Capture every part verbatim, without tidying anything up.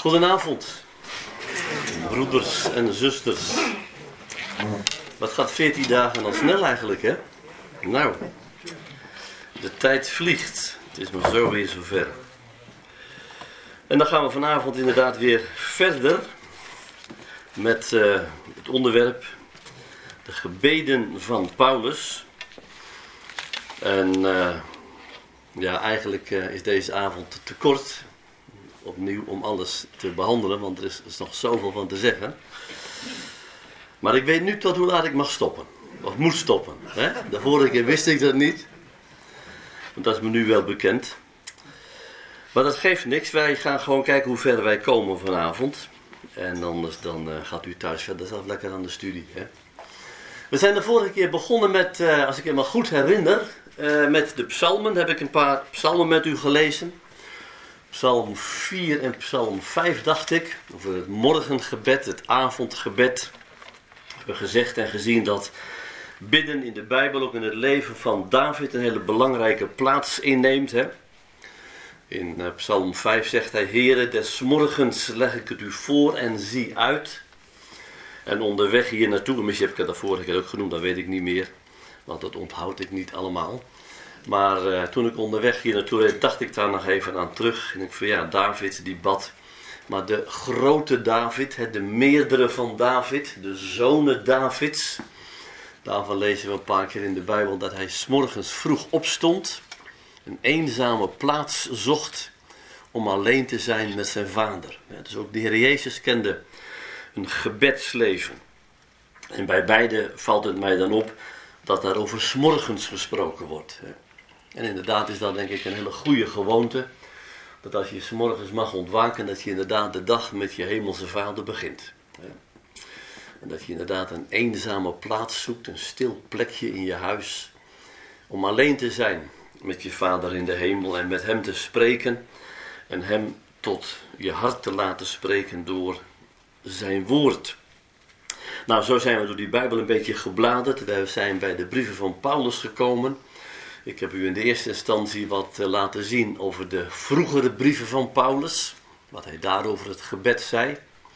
Goedenavond, broeders en zusters. Wat gaat veertien dagen dan snel eigenlijk, hè? Nou, de tijd vliegt. Het is maar zo weer zover. En dan gaan we vanavond inderdaad weer verder met uh, het onderwerp de gebeden van Paulus. En uh, ja, eigenlijk uh, is deze avond te kort opnieuw om alles te behandelen, want er is, er is nog zoveel van te zeggen. Maar ik weet nu tot hoe laat ik mag stoppen. Of moet stoppen. Hè? De vorige keer wist ik dat niet. Want dat is me nu wel bekend. Maar dat geeft niks. Wij gaan gewoon kijken hoe ver wij komen vanavond. En anders dan uh, gaat u thuis verder zelf lekker aan de studie. Hè? We zijn de vorige keer begonnen met, uh, als ik me goed herinner, uh, met de psalmen. Heb ik een paar psalmen met u gelezen. Psalm vier en psalm vijf dacht ik. Over het morgengebed, het avondgebed. We hebben gezegd en gezien dat bidden in de Bijbel, ook in het leven van David, een hele belangrijke plaats inneemt. Hè? In uh, psalm vijf zegt hij: Heere, des morgens leg ik het u voor en zie uit. En onderweg hier naartoe, misschien heb ik het de vorige keer ook genoemd, dat weet ik niet meer. Want dat onthoud ik niet allemaal. Maar uh, toen ik onderweg hier naartoe reed, dacht ik daar nog even aan terug. En ik van ja, David die bad. Maar de grote David, hè, de meerdere van David, de zonen Davids. Daarvan lezen we een paar keer in de Bijbel dat hij 's morgens vroeg opstond. Een eenzame plaats zocht om alleen te zijn met zijn vader. Ja, dus ook de Heer Jezus kende een gebedsleven. En bij beide valt het mij dan op dat daar over 's morgens gesproken wordt. En inderdaad is dat denk ik een hele goede gewoonte. Dat als je 's morgens mag ontwaken, dat je inderdaad de dag met je hemelse vader begint. En dat je inderdaad een eenzame plaats zoekt, een stil plekje in je huis. Om alleen te zijn met je vader in de hemel en met hem te spreken. En hem tot je hart te laten spreken door zijn woord. Nou, zo zijn we door die Bijbel een beetje gebladerd. We zijn bij de brieven van Paulus gekomen. Ik heb u in de eerste instantie wat laten zien over de vroegere brieven van Paulus. Wat hij daarover het gebed zei.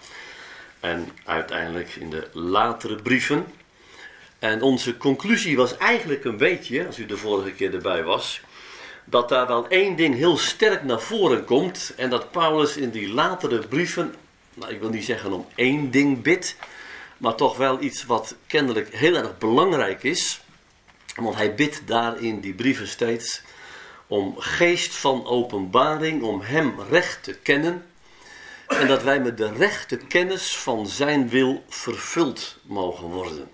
En uiteindelijk in de latere brieven. En onze conclusie was eigenlijk een beetje, als u de vorige keer erbij was, dat daar wel één ding heel sterk naar voren komt. En dat Paulus in die latere brieven, nou ik wil niet zeggen om één ding bidt, maar toch wel iets wat kennelijk heel erg belangrijk is. Want hij bidt daar in die brieven steeds om geest van openbaring, om hem recht te kennen. En dat wij met de rechte kennis van zijn wil vervuld mogen worden.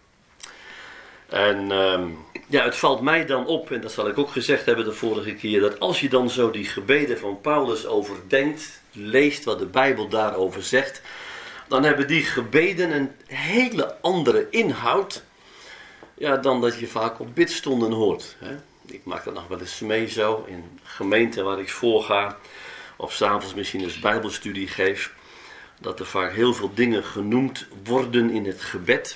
En uh, ja, het valt mij dan op, en dat zal ik ook gezegd hebben de vorige keer, dat als je dan zo die gebeden van Paulus overdenkt, leest wat de Bijbel daarover zegt, dan hebben die gebeden een hele andere inhoud, ja, dan dat je vaak op bidstonden hoort. Hè? Ik maak dat nog wel eens mee zo, in gemeenten waar ik voorga, of s'avonds misschien eens bijbelstudie geef, dat er vaak heel veel dingen genoemd worden in het gebed.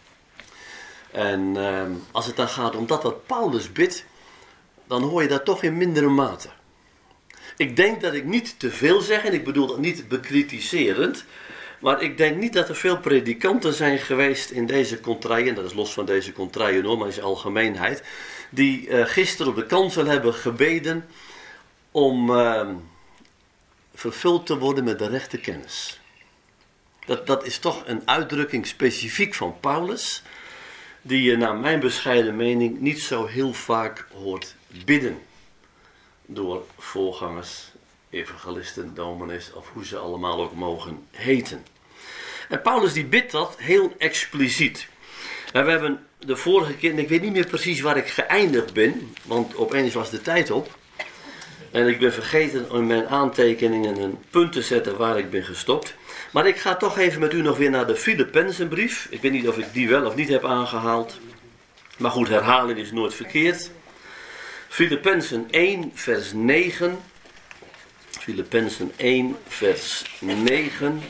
En uh, als het dan gaat om dat wat Paulus bidt, dan hoor je dat toch in mindere mate. Ik denk dat ik niet te veel zeg, en ik bedoel dat niet bekritiserend, maar ik denk niet dat er veel predikanten zijn geweest in deze contraien, en dat is los van deze contraien hoor, maar in zijn algemeenheid, die uh, gisteren op de kansel hebben gebeden om uh, vervuld te worden met de rechte kennis. Dat, dat is toch een uitdrukking specifiek van Paulus, die je naar mijn bescheiden mening niet zo heel vaak hoort bidden. Door voorgangers, evangelisten, dominees of hoe ze allemaal ook mogen heten. En Paulus die bidt dat heel expliciet. En we hebben de vorige keer, en ik weet niet meer precies waar ik geëindigd ben, want opeens was de tijd op. En ik ben vergeten in mijn aantekeningen een punt te zetten waar ik ben gestopt. Maar ik ga toch even met u nog weer naar de Filippenzenbrief. Ik weet niet of ik die wel of niet heb aangehaald. Maar goed, herhalen is nooit verkeerd. Filippenzen één vers negen. Filippenzen één vers negen.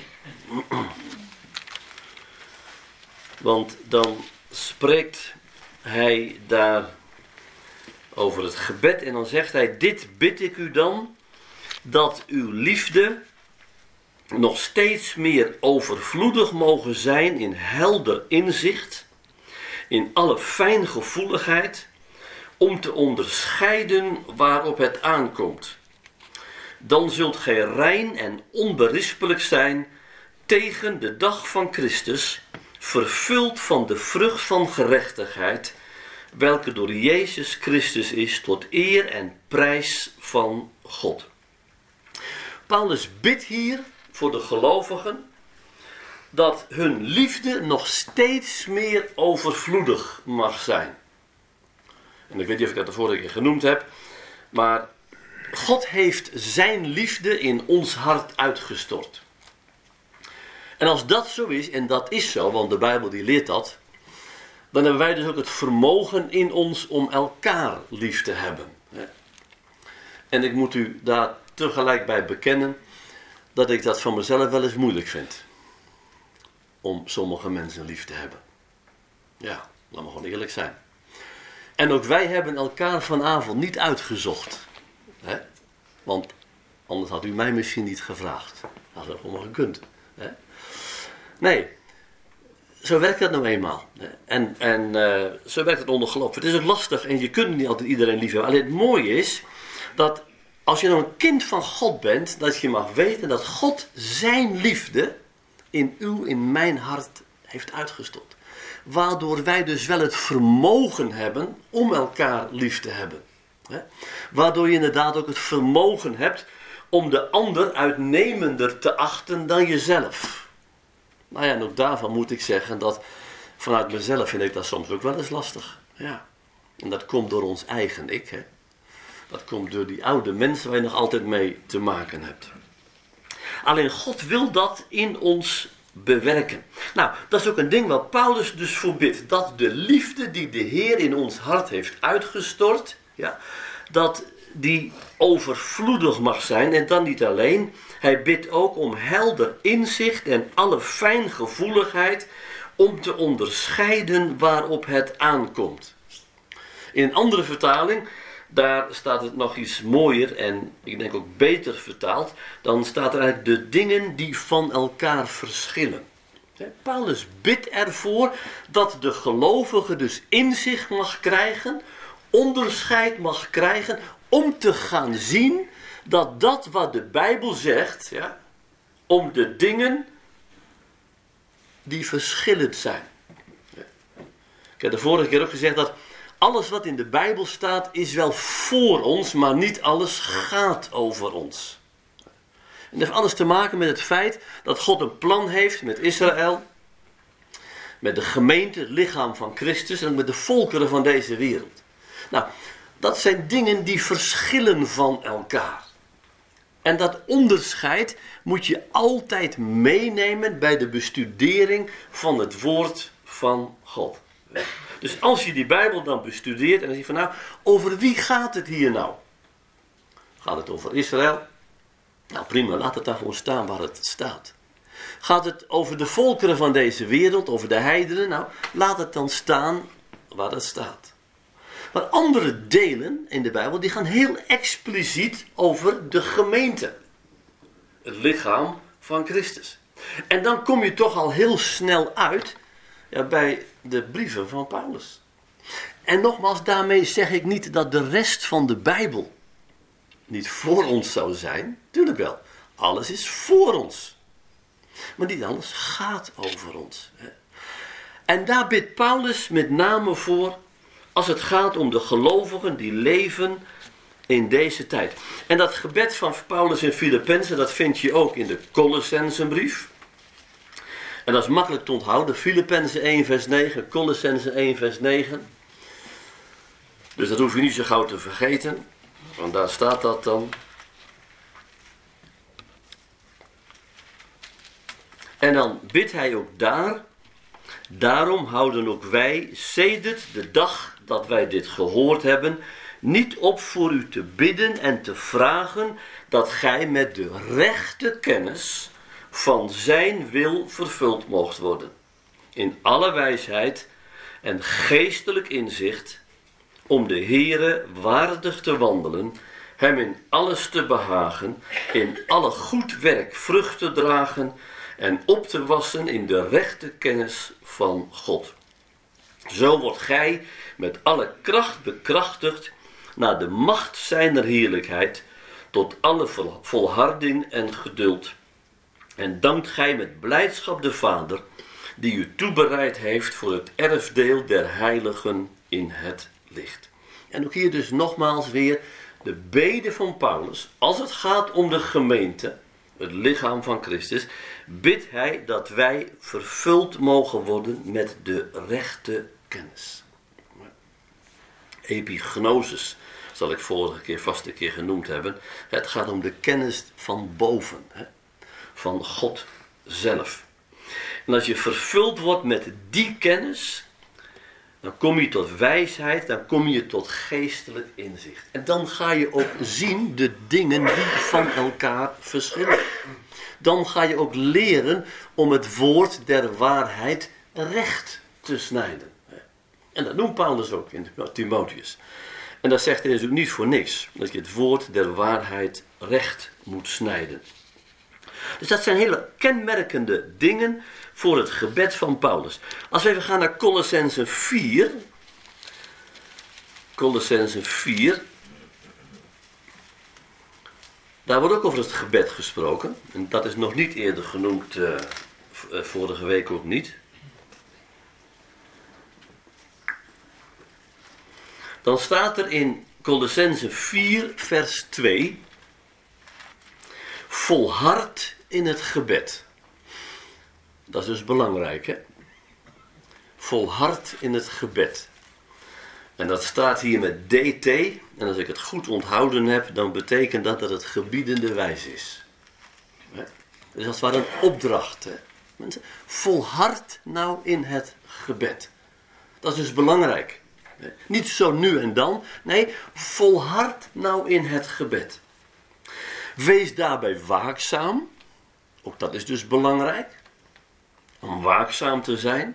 Want dan spreekt hij daar over het gebed en dan zegt hij: dit bid ik u dan, dat uw liefde nog steeds meer overvloedig mogen zijn in helder inzicht, in alle fijngevoeligheid, om te onderscheiden waarop het aankomt. Dan zult gij rein en onberispelijk zijn tegen de dag van Christus, vervuld van de vrucht van gerechtigheid, welke door Jezus Christus is tot eer en prijs van God. Paulus bidt hier voor de gelovigen dat hun liefde nog steeds meer overvloedig mag zijn. En ik weet niet of ik dat de vorige keer genoemd heb, maar God heeft zijn liefde in ons hart uitgestort. En als dat zo is, en dat is zo, want de Bijbel die leert dat, dan hebben wij dus ook het vermogen in ons om elkaar lief te hebben. En ik moet u daar tegelijk bij bekennen dat ik dat van mezelf wel eens moeilijk vind. Om sommige mensen lief te hebben. Ja, laat me gewoon eerlijk zijn. En ook wij hebben elkaar vanavond niet uitgezocht. Hè? Want anders had u mij misschien niet gevraagd. Dat had gewoon gekund. Hè? Nee, zo werkt dat nou eenmaal. En, en uh, zo werkt het onder geloof. Het is ook lastig en je kunt niet altijd iedereen lief hebben. Alleen het mooie is dat als je nou een kind van God bent, dat je mag weten dat God zijn liefde in uw, in mijn hart heeft uitgestort. Waardoor wij dus wel het vermogen hebben om elkaar lief te hebben. Hè? Waardoor je inderdaad ook het vermogen hebt om de ander uitnemender te achten dan jezelf. Nou ja, en ook daarvan moet ik zeggen dat vanuit mezelf vind ik dat soms ook wel eens lastig. Ja. En dat komt door ons eigen ik. Hè? Dat komt door die oude mensen waar je nog altijd mee te maken hebt. Alleen God wil dat in ons bewerken. Nou, dat is ook een ding wat Paulus dus voor bidt. Dat de liefde die de Heer in ons hart heeft uitgestort, ja, dat die overvloedig mag zijn. En dan niet alleen. Hij bidt ook om helder inzicht en alle fijngevoeligheid om te onderscheiden waarop het aankomt. In een andere vertaling, daar staat het nog iets mooier en ik denk ook beter vertaald. Dan staat er eigenlijk de dingen die van elkaar verschillen. Paulus bidt ervoor dat de gelovige dus inzicht mag krijgen, onderscheid mag krijgen, om te gaan zien dat dat wat de Bijbel zegt, ja, om de dingen die verschillend zijn. Ik heb de vorige keer ook gezegd dat alles wat in de Bijbel staat is wel voor ons, maar niet alles gaat over ons. En dat heeft alles te maken met het feit dat God een plan heeft met Israël, met de gemeente, het lichaam van Christus en met de volkeren van deze wereld. Nou, dat zijn dingen die verschillen van elkaar. En dat onderscheid moet je altijd meenemen bij de bestudering van het woord van God. Dus als je die Bijbel dan bestudeert en dan zie je van nou, over wie gaat het hier nou? Gaat het over Israël? Nou prima, laat het daar gewoon staan waar het staat. Gaat het over de volkeren van deze wereld, over de heidenen? Nou, laat het dan staan waar het staat. Maar andere delen in de Bijbel, die gaan heel expliciet over de gemeente. Het lichaam van Christus. En dan kom je toch al heel snel uit ja, bij de brieven van Paulus. En nogmaals, daarmee zeg ik niet dat de rest van de Bijbel niet voor ons zou zijn. Tuurlijk wel. Alles is voor ons. Maar niet alles gaat over ons. En daar bidt Paulus met name voor als het gaat om de gelovigen die leven in deze tijd. En dat gebed van Paulus in Filippenzen, dat vind je ook in de Colossensenbrief. En dat is makkelijk te onthouden. Filippenzen één vers negen, Colossenzen één vers negen. Dus dat hoef je niet zo gauw te vergeten. Want daar staat dat dan. En dan bidt hij ook daar. Daarom houden ook wij, sedert de dag dat wij dit gehoord hebben, niet op voor u te bidden en te vragen dat gij met de rechte kennis van zijn wil vervuld moogt worden. In alle wijsheid en geestelijk inzicht, om de Heere waardig te wandelen, hem in alles te behagen, in alle goed werk vrucht te dragen en op te wassen in de rechte kennis van God. Zo wordt gij met alle kracht bekrachtigd naar de macht zijner heerlijkheid, tot alle volharding en geduld. En dankt gij met blijdschap de Vader, die u toebereid heeft voor het erfdeel der heiligen in het licht. En ook hier dus nogmaals weer de bede van Paulus. Als het gaat om de gemeente, het lichaam van Christus, bidt hij dat wij vervuld mogen worden met de rechte kennis. Epignosis zal ik vorige keer vast een keer genoemd hebben. Het gaat om de kennis van boven, van God zelf. En als je vervuld wordt met die kennis, dan kom je tot wijsheid, dan kom je tot geestelijk inzicht. En dan ga je ook zien de dingen die van elkaar verschillen. Dan ga je ook leren om het woord der waarheid recht te snijden. En dat noemt Paulus ook in Timotheus. En dat zegt hij natuurlijk niet voor niks. Dat je het woord der waarheid recht moet snijden. Dus dat zijn hele kenmerkende dingen voor het gebed van Paulus. Als we even gaan naar Colossenzen vier. Colossenzen vier. Daar wordt ook over het gebed gesproken. En dat is nog niet eerder genoemd, uh, vorige week ook niet. Dan staat er in Colossenzen vier vers twee. Volhard in het gebed. Dat is dus belangrijk, hè? Volhard in het gebed. En dat staat hier met D T. En als ik het goed onthouden heb, dan betekent dat dat het gebiedende wijs is. Dus dat is waar een opdracht. Hè? Mensen, volhard nou in het gebed. Dat is dus belangrijk. Niet zo nu en dan. Nee, volhard nou in het gebed. Wees daarbij waakzaam. Ook dat is dus belangrijk. Om waakzaam te zijn.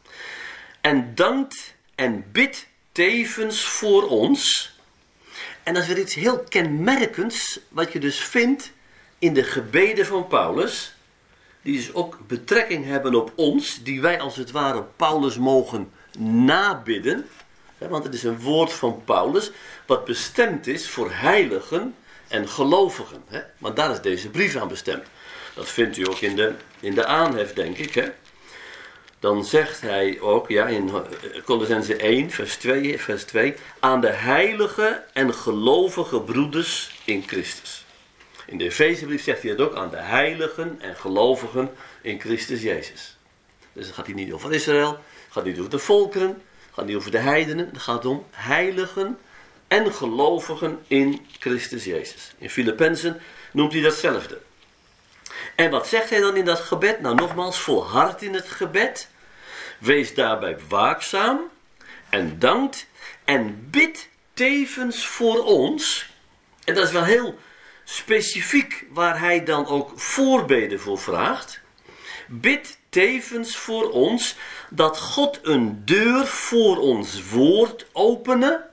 En dankt en bidt tevens voor ons. En dat is weer iets heel kenmerkends. Wat je dus vindt in de gebeden van Paulus. Die dus ook betrekking hebben op ons. Die wij als het ware Paulus mogen nabidden. Want het is een woord van Paulus. Wat bestemd is voor heiligen en gelovigen. Want daar is deze brief aan bestemd. Dat vindt u ook in de, in de aanhef, denk ik. Hè? Dan zegt hij ook, ja, in Colossenzen één, vers twee, vers twee... aan de heilige en gelovige broeders in Christus. In de Efezebrief zegt hij het ook, aan de heiligen en gelovigen in Christus Jezus. Dus het gaat hier niet over Israël, het gaat niet over de volkeren, het gaat niet over de heidenen. Het gaat om heiligen en gelovigen in Christus Jezus. In Filippenzen noemt hij datzelfde. En wat zegt hij dan in dat gebed? Nou, nogmaals, volhard in het gebed. Wees daarbij waakzaam en dankt en bid tevens voor ons. En dat is wel heel specifiek waar hij dan ook voorbeden voor vraagt. Bid tevens voor ons dat God een deur voor ons woord opene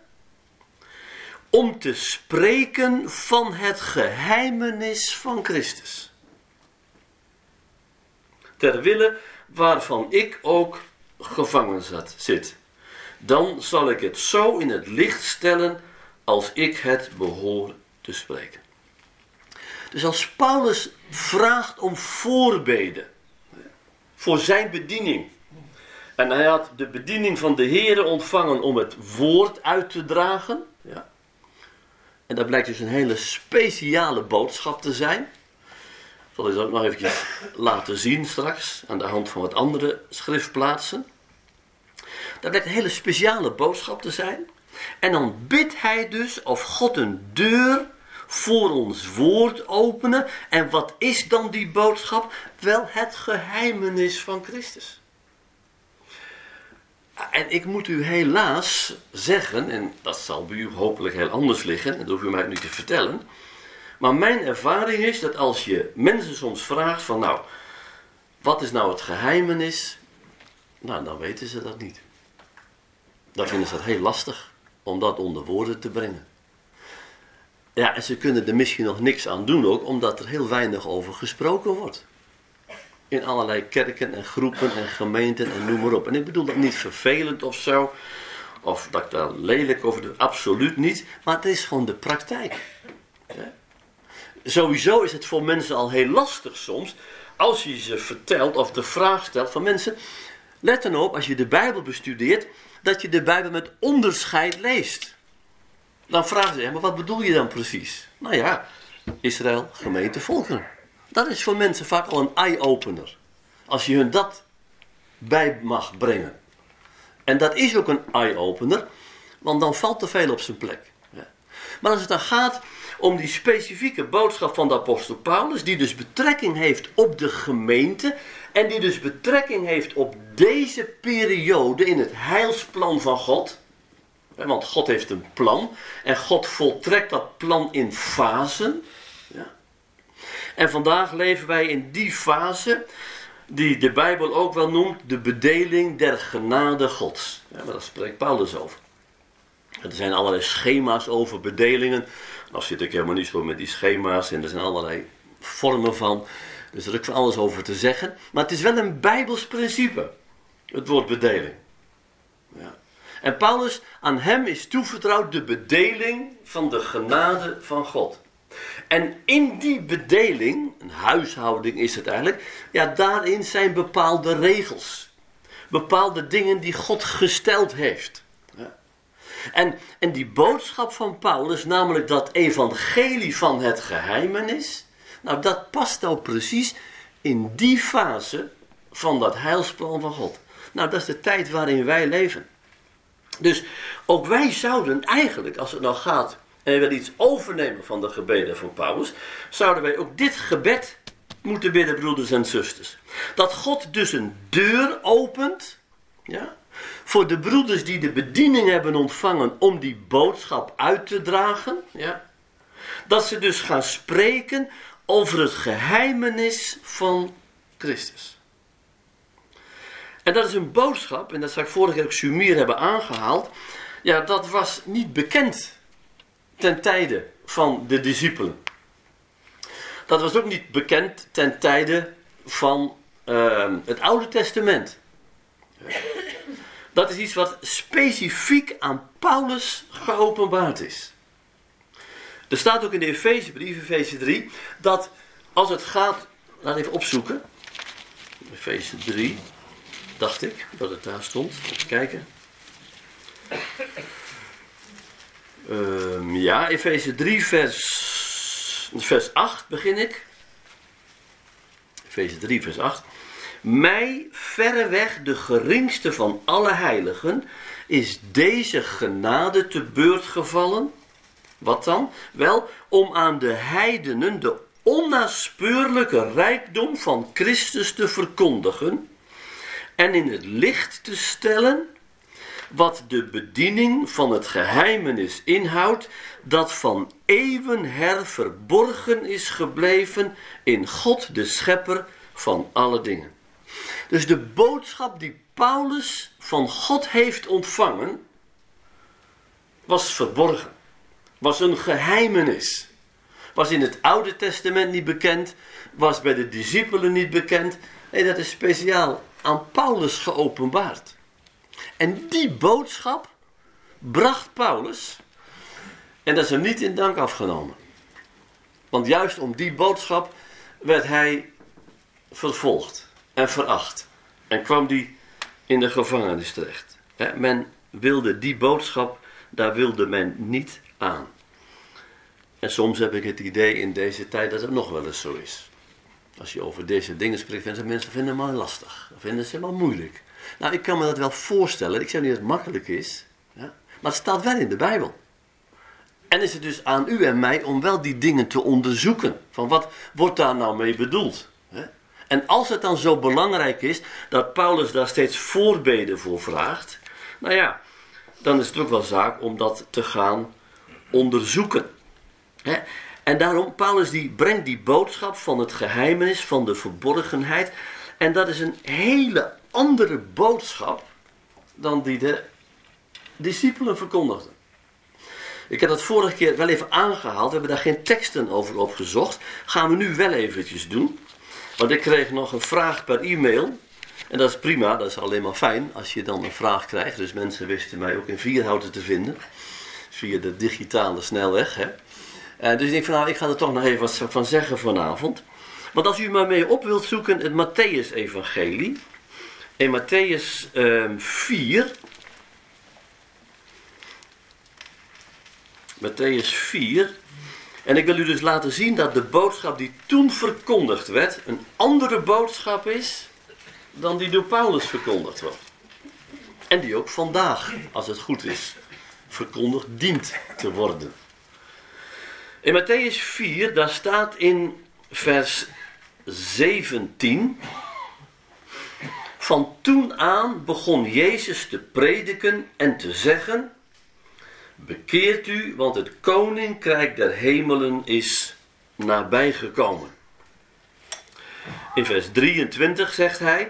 om te spreken van het geheimenis van Christus. Ter wille waarvan ik ook gevangen zat, zit. Dan zal ik het zo in het licht stellen als ik het behoor te spreken. Dus als Paulus vraagt om voorbeden voor zijn bediening. En hij had de bediening van de Heere ontvangen om het woord uit te dragen. Ja. En dat blijkt dus een hele speciale boodschap te zijn. Ik zal ik dat ook nog eventjes laten zien straks, aan de hand van wat andere schriftplaatsen. Dat blijkt een hele speciale boodschap te zijn. En dan bidt hij dus of God een deur voor ons woord openen. En wat is dan die boodschap? Wel het geheimenis van Christus. En ik moet u helaas zeggen, en dat zal bij u hopelijk heel anders liggen, dat hoef u mij niet te vertellen. Maar mijn ervaring is dat als je mensen soms vraagt van nou, wat is nou het geheimenis? Nou, dan weten ze dat niet. Dan vinden ze het heel lastig om dat onder woorden te brengen. Ja, en ze kunnen er misschien nog niks aan doen ook, omdat er heel weinig over gesproken wordt. In allerlei kerken en groepen en gemeenten en noem maar op. En ik bedoel dat niet vervelend of zo, of dat ik daar lelijk over doe, absoluut niet. Maar het is gewoon de praktijk. Ja. Sowieso is het voor mensen al heel lastig soms, als je ze vertelt of de vraag stelt van mensen, let dan op, als je de Bijbel bestudeert, dat je de Bijbel met onderscheid leest. Dan vragen ze, maar wat bedoel je dan precies? Nou ja, Israël, gemeente, volkeren. Dat is voor mensen vaak al een eye-opener. Als je hun dat bij mag brengen. En dat is ook een eye-opener, want dan valt er veel op zijn plek. Ja. Maar als het dan gaat om die specifieke boodschap van de apostel Paulus, die dus betrekking heeft op de gemeente, en die dus betrekking heeft op deze periode in het heilsplan van God. Want God heeft een plan en God voltrekt dat plan in fasen. Ja. En vandaag leven wij in die fase die de Bijbel ook wel noemt de bedeling der genade Gods. Ja, maar daar spreekt Paulus over. En er zijn allerlei schema's over bedelingen. Nou zit ik helemaal niet zo met die schema's en er zijn allerlei vormen van. Dus er is ook van alles over te zeggen. Maar het is wel een Bijbels principe, het woord bedeling. Ja. En Paulus, aan hem is toevertrouwd de bedeling van de genade van God. En in die bedeling, een huishouding is het eigenlijk, ja, daarin zijn bepaalde regels. Bepaalde dingen die God gesteld heeft. Ja. En, en die boodschap van Paulus, namelijk dat evangelie van het geheimenis, nou dat past nou precies in die fase van dat heilsplan van God. Nou, dat is de tijd waarin wij leven. Dus ook wij zouden eigenlijk, als het nou gaat en je wil iets overnemen van de gebeden van Paulus, zouden wij ook dit gebed moeten bidden, broeders en zusters. Dat God dus een deur opent, ja, voor de broeders die de bediening hebben ontvangen om die boodschap uit te dragen. Ja. Dat ze dus gaan spreken over het geheimenis van Christus. En dat is een boodschap, en dat zou ik vorige keer ook sumier hebben aangehaald. Ja, dat was niet bekend ten tijde van de discipelen. Dat was ook niet bekend ten tijde van uh, het Oude Testament. Dat is iets wat specifiek aan Paulus geopenbaard is. Er staat ook in de Efezebrief, Efeze drie, dat als het gaat, laat even opzoeken. Efeze drie, dacht ik, dat het daar stond. Even kijken. Um, ja, Efeze drie, vers, vers acht begin ik. Efeze drie, vers acht. Mij verreweg de geringste van alle heiligen is deze genade te beurt gevallen. Wat dan? Wel, om aan de heidenen de onnaspeurlijke rijkdom van Christus te verkondigen en in het licht te stellen wat de bediening van het geheimenis inhoudt, dat van eeuwen her verborgen is gebleven in God de Schepper van alle dingen. Dus de boodschap die Paulus van God heeft ontvangen, was verborgen. Was een geheimenis. Was in het Oude Testament niet bekend. Was bij de discipelen niet bekend. Nee, dat is speciaal aan Paulus geopenbaard. En die boodschap bracht Paulus. En dat is hem niet in dank afgenomen. Want juist om die boodschap werd hij vervolgd en veracht. En kwam die in de gevangenis terecht. He, men wilde die boodschap, daar wilde men niet aan. En soms heb ik het idee in deze tijd dat het nog wel eens zo is. Als je over deze dingen spreekt, vinden mensen vinden het maar lastig. Vinden ze maar moeilijk. Nou, ik kan me dat wel voorstellen. Ik zeg niet dat het makkelijk is. Ja? Maar het staat wel in de Bijbel. En is het dus aan u en mij om wel die dingen te onderzoeken. Van wat wordt daar nou mee bedoeld? Hè? En als het dan zo belangrijk is dat Paulus daar steeds voorbeden voor vraagt. Nou ja, dan is het ook wel zaak om dat te gaan onderzoeken. Hè? En daarom, Paulus die brengt die boodschap van het geheimenis, van de verborgenheid. En dat is een hele andere boodschap dan die de discipelen verkondigden. Ik heb dat vorige keer wel even aangehaald. We hebben daar geen teksten over opgezocht. Gaan we nu wel eventjes doen. Want ik kreeg nog een vraag per e-mail. En dat is prima, dat is alleen maar fijn als je dan een vraag krijgt. Dus mensen wisten mij ook in Vierhouten te vinden. Via de digitale snelweg. Hè. Uh, dus ik denk van nou, ik ga er toch nog even wat van zeggen vanavond. Want als u maar mee op wilt zoeken, het Mattheüs-evangelie. In Mattheüs uh, vier. Mattheüs vier. En ik wil u dus laten zien dat de boodschap die toen verkondigd werd, een andere boodschap is dan die door Paulus verkondigd wordt. En die ook vandaag, als het goed is, verkondigd dient te worden. In Mattheüs vier, daar staat in vers zeventien. Van toen aan begon Jezus te prediken en te zeggen: bekeert u, want het koninkrijk der hemelen is nabijgekomen. In vers drieëntwintig zegt hij: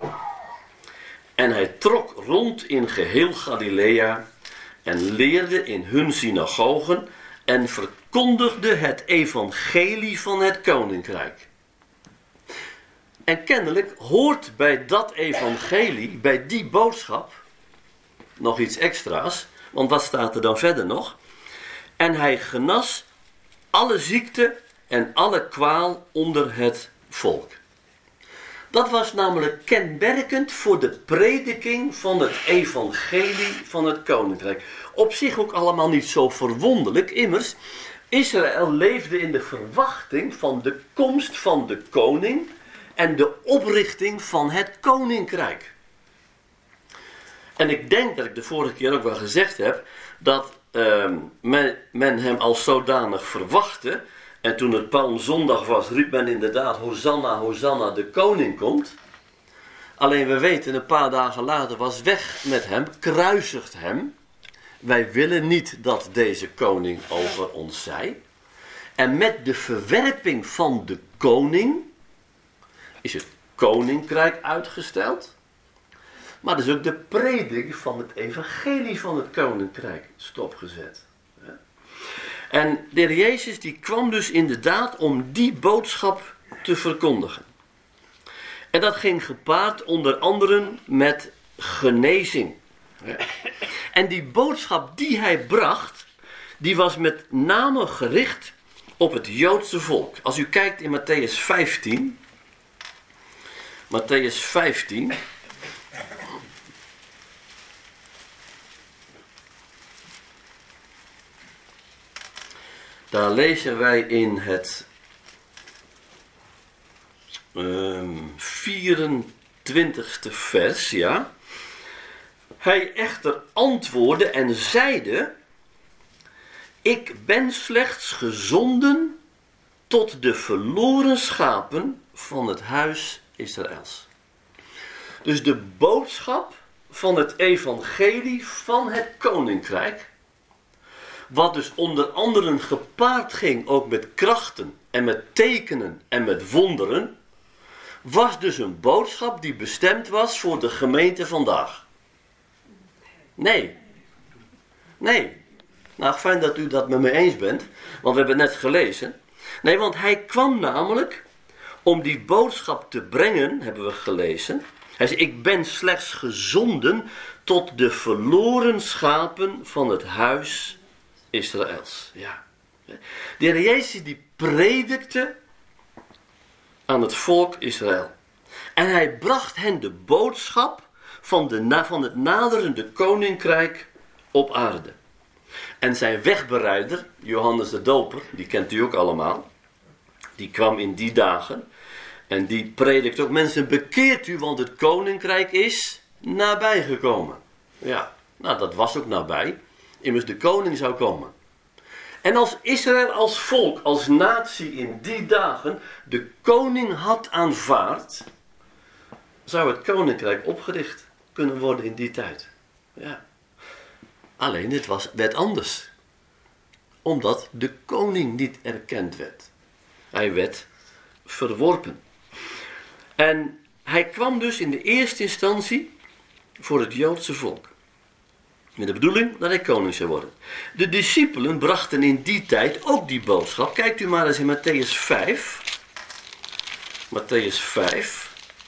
en hij trok rond in geheel Galilea en leerde in hun synagogen en verkondigde het evangelie van het koninkrijk. En kennelijk hoort bij dat evangelie, bij die boodschap, nog iets extra's. Want wat staat er dan verder nog? En hij genas alle ziekte en alle kwaal onder het volk. Dat was namelijk kenmerkend voor de prediking van het evangelie van het koninkrijk. Op zich ook allemaal niet zo verwonderlijk. Immers, Israël leefde in de verwachting van de komst van de koning en de oprichting van het koninkrijk. En ik denk dat ik de vorige keer ook wel gezegd heb dat uh, men, men hem als zodanig verwachtte. En toen het Palmzondag was, riep men inderdaad: Hosanna, Hosanna, de koning komt. Alleen we weten, een paar dagen later was weg met hem, kruisigt hem. Wij willen niet dat deze koning over ons zij. En met de verwerping van de koning is het koninkrijk uitgesteld. Maar dus ook de predikking van het evangelie van het koninkrijk stopgezet. En de Heer Jezus die kwam dus inderdaad om die boodschap te verkondigen. En dat ging gepaard onder andere met genezing. En die boodschap die hij bracht, die was met name gericht op het Joodse volk. Als u kijkt in Mattheüs vijftien. Mattheüs vijftien. Daar lezen wij in het um, vierentwintigste vers, ja. Hij echter antwoordde en zeide: ik ben slechts gezonden tot de verloren schapen van het huis Israëls. Dus de boodschap van het evangelie van het koninkrijk, wat dus onder anderen gepaard ging ook met krachten en met tekenen en met wonderen, was dus een boodschap die bestemd was voor de gemeente vandaag. Nee. Nee. Nou, fijn dat u dat met me eens bent, want we hebben het net gelezen. Nee, want hij kwam namelijk om die boodschap te brengen, hebben we gelezen. Hij zei: ik ben slechts gezonden tot de verloren schapen van het huis Israëls. Ja. De Heer Jezus die predikte aan het volk Israël. En hij bracht hen de boodschap van, de, van het naderende koninkrijk op aarde. En zijn wegbereider, Johannes de Doper, die kent u ook allemaal, die kwam in die dagen en die predikt ook: mensen, bekeert u, want het koninkrijk is nabijgekomen. Ja, nou dat was ook nabij. Immers de koning zou komen. En als Israël als volk, als natie in die dagen de koning had aanvaard, zou het koninkrijk opgericht kunnen worden in die tijd. Ja. Alleen het was, werd anders. Omdat de koning niet erkend werd. Hij werd verworpen. En hij kwam dus in de eerste instantie voor het Joodse volk. Met de bedoeling dat hij koning zou worden. De discipelen brachten in die tijd ook die boodschap. Kijkt u maar eens in Mattheüs vijf. Mattheüs vijf.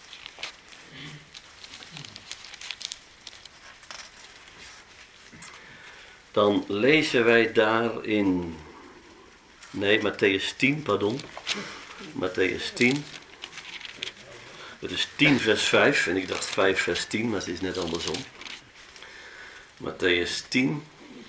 Dan lezen wij daar in... Nee, Mattheüs tien, pardon. Mattheüs tien. Het is tien vers vijf. En ik dacht vijf vers tien, maar het is net andersom. Mattheüs tien.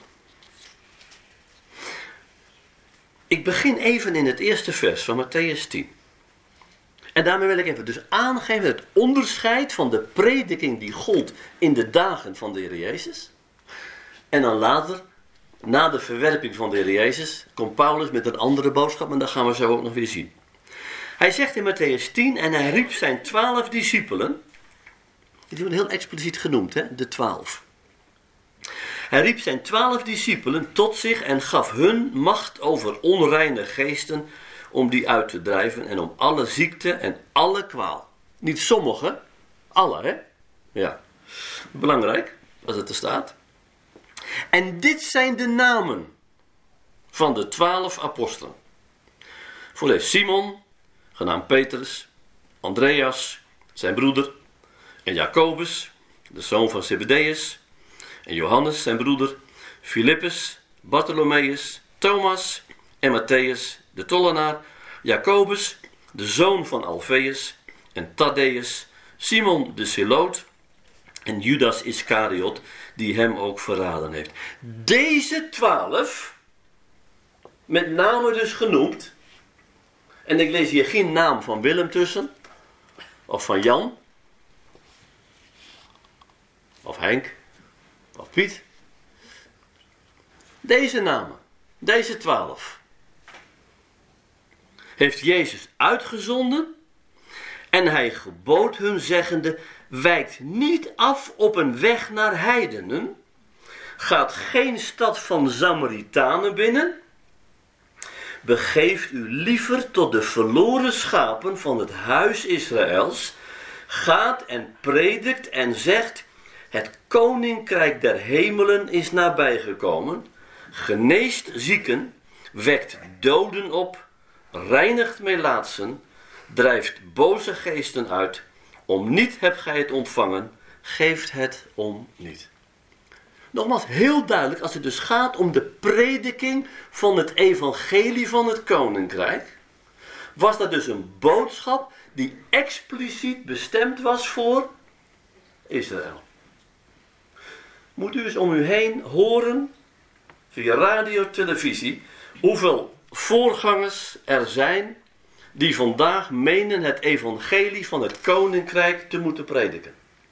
Ik begin even in het eerste vers van Mattheüs tien. En daarmee wil ik even dus aangeven het onderscheid van de prediking die gold in de dagen van de Heer Jezus. En dan later, na de verwerping van de Heer Jezus, komt Paulus met een andere boodschap, en dat gaan we zo ook nog weer zien. Hij zegt in Mattheüs tien, en hij riep zijn twaalf discipelen. Die worden heel expliciet genoemd, hè, de twaalf. Hij riep zijn twaalf discipelen tot zich en gaf hun macht over onreine geesten om die uit te drijven en om alle ziekte en alle kwaal. Niet sommige, alle, hè? Ja, belangrijk, als het er staat. En dit zijn de namen van de twaalf apostelen. Voorlees Simon, genaamd Petrus, Andreas, zijn broeder, en Jacobus, de zoon van Zebedeus, en Johannes, zijn broeder, Filippus, Bartholomeus, Thomas en Matthäus, de tollenaar, Jacobus, de zoon van Alfeus, en Thaddeus, Simon de Zeloot en Judas Iscariot, die hem ook verraden heeft. Deze twaalf, met name dus genoemd, en ik lees hier geen naam van Willem tussen, of van Jan, of Henk, of Piet. Deze namen, deze twaalf, heeft Jezus uitgezonden en hij gebood hun zeggende, wijkt niet af op een weg naar heidenen, gaat geen stad van Samaritanen binnen, begeeft u liever tot de verloren schapen van het huis Israëls, gaat en predikt en zegt, het koninkrijk der hemelen is nabijgekomen, geneest zieken, wekt doden op, reinigt melaatsen, drijft boze geesten uit, om niet hebt gij het ontvangen, geeft het om niet. Nogmaals, heel duidelijk, als het dus gaat om de prediking van het evangelie van het koninkrijk, was dat dus een boodschap die expliciet bestemd was voor Israël. Moet u eens om u heen horen, via radio, televisie, hoeveel voorgangers er zijn die vandaag menen het evangelie van het koninkrijk te moeten prediken.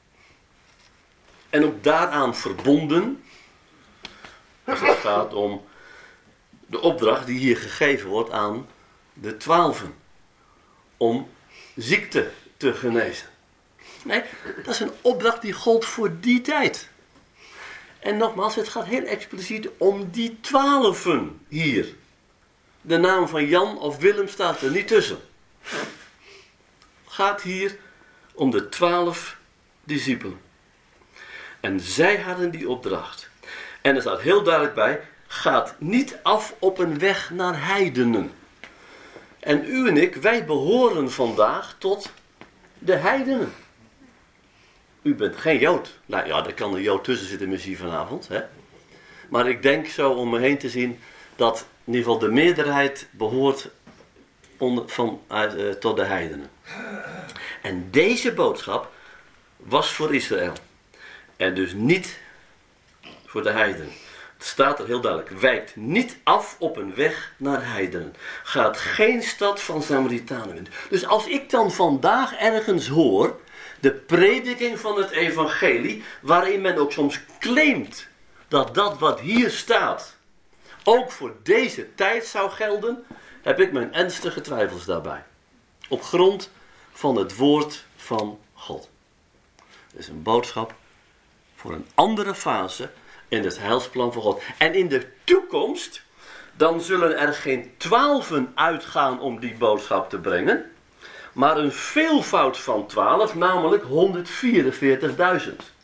En ook daaraan verbonden, als het gaat om de opdracht die hier gegeven wordt aan de twaalfen, om ziekte te genezen. Nee, dat is een opdracht die gold voor die tijd. En nogmaals, het gaat heel expliciet om die twaalfen hier. De naam van Jan of Willem staat er niet tussen. Het gaat hier om de twaalf discipelen. En zij hadden die opdracht. En er staat heel duidelijk bij, gaat niet af op een weg naar heidenen. En u en ik, wij behoren vandaag tot de heidenen. U bent geen Jood. Nou ja, er kan een Jood tussen zitten misschien vanavond. Hè? Maar ik denk zo om me heen te zien dat in ieder geval de meerderheid behoort onder, van, uh, tot de heidenen. En deze boodschap was voor Israël. En dus niet voor de heidenen. Het staat er heel duidelijk. Wijkt niet af op een weg naar heidenen. Gaat geen stad van Samaritanen in. Dus als ik dan vandaag ergens hoor de prediking van het evangelie, waarin men ook soms claimt dat dat wat hier staat ook voor deze tijd zou gelden, heb ik mijn ernstige twijfels daarbij. Op grond van het woord van God. Het is een boodschap voor een andere fase in het heilsplan van God. En in de toekomst, dan zullen er geen twaalfen uitgaan om die boodschap te brengen, maar een veelvoud van twaalf, namelijk honderdvierenveertigduizend.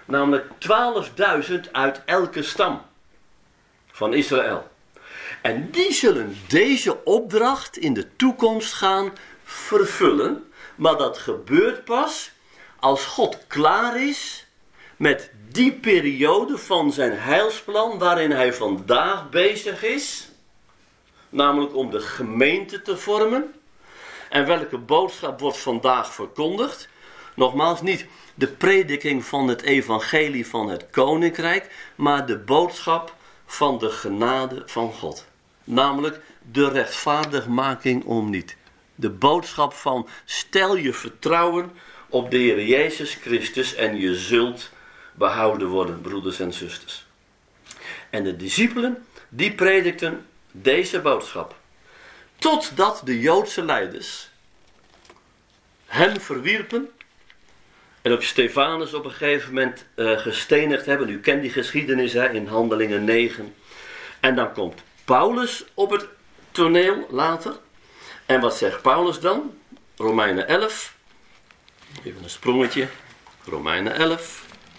Namelijk twaalfduizend uit elke stam van Israël. En die zullen deze opdracht in de toekomst gaan vervullen. Maar dat gebeurt pas als God klaar is met die periode van zijn heilsplan waarin hij vandaag bezig is. Namelijk om de gemeente te vormen. En welke boodschap wordt vandaag verkondigd? Nogmaals, niet de prediking van het evangelie van het koninkrijk, maar de boodschap van de genade van God. Namelijk de rechtvaardigmaking om niet. De boodschap van stel je vertrouwen op de Heer Jezus Christus en je zult behouden worden, broeders en zusters. En de discipelen, die predikten deze boodschap. Totdat de Joodse leiders hem verwierpen. En ook Stefanus op een gegeven moment uh, gestenigd hebben. U kent die geschiedenis hè, in Handelingen negen. En dan komt Paulus op het toneel later. En wat zegt Paulus dan? Romeinen elf. Even een sprongetje. Romeinen elf.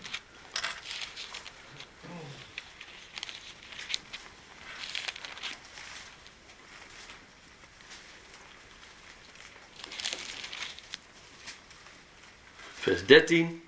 Vers dertien.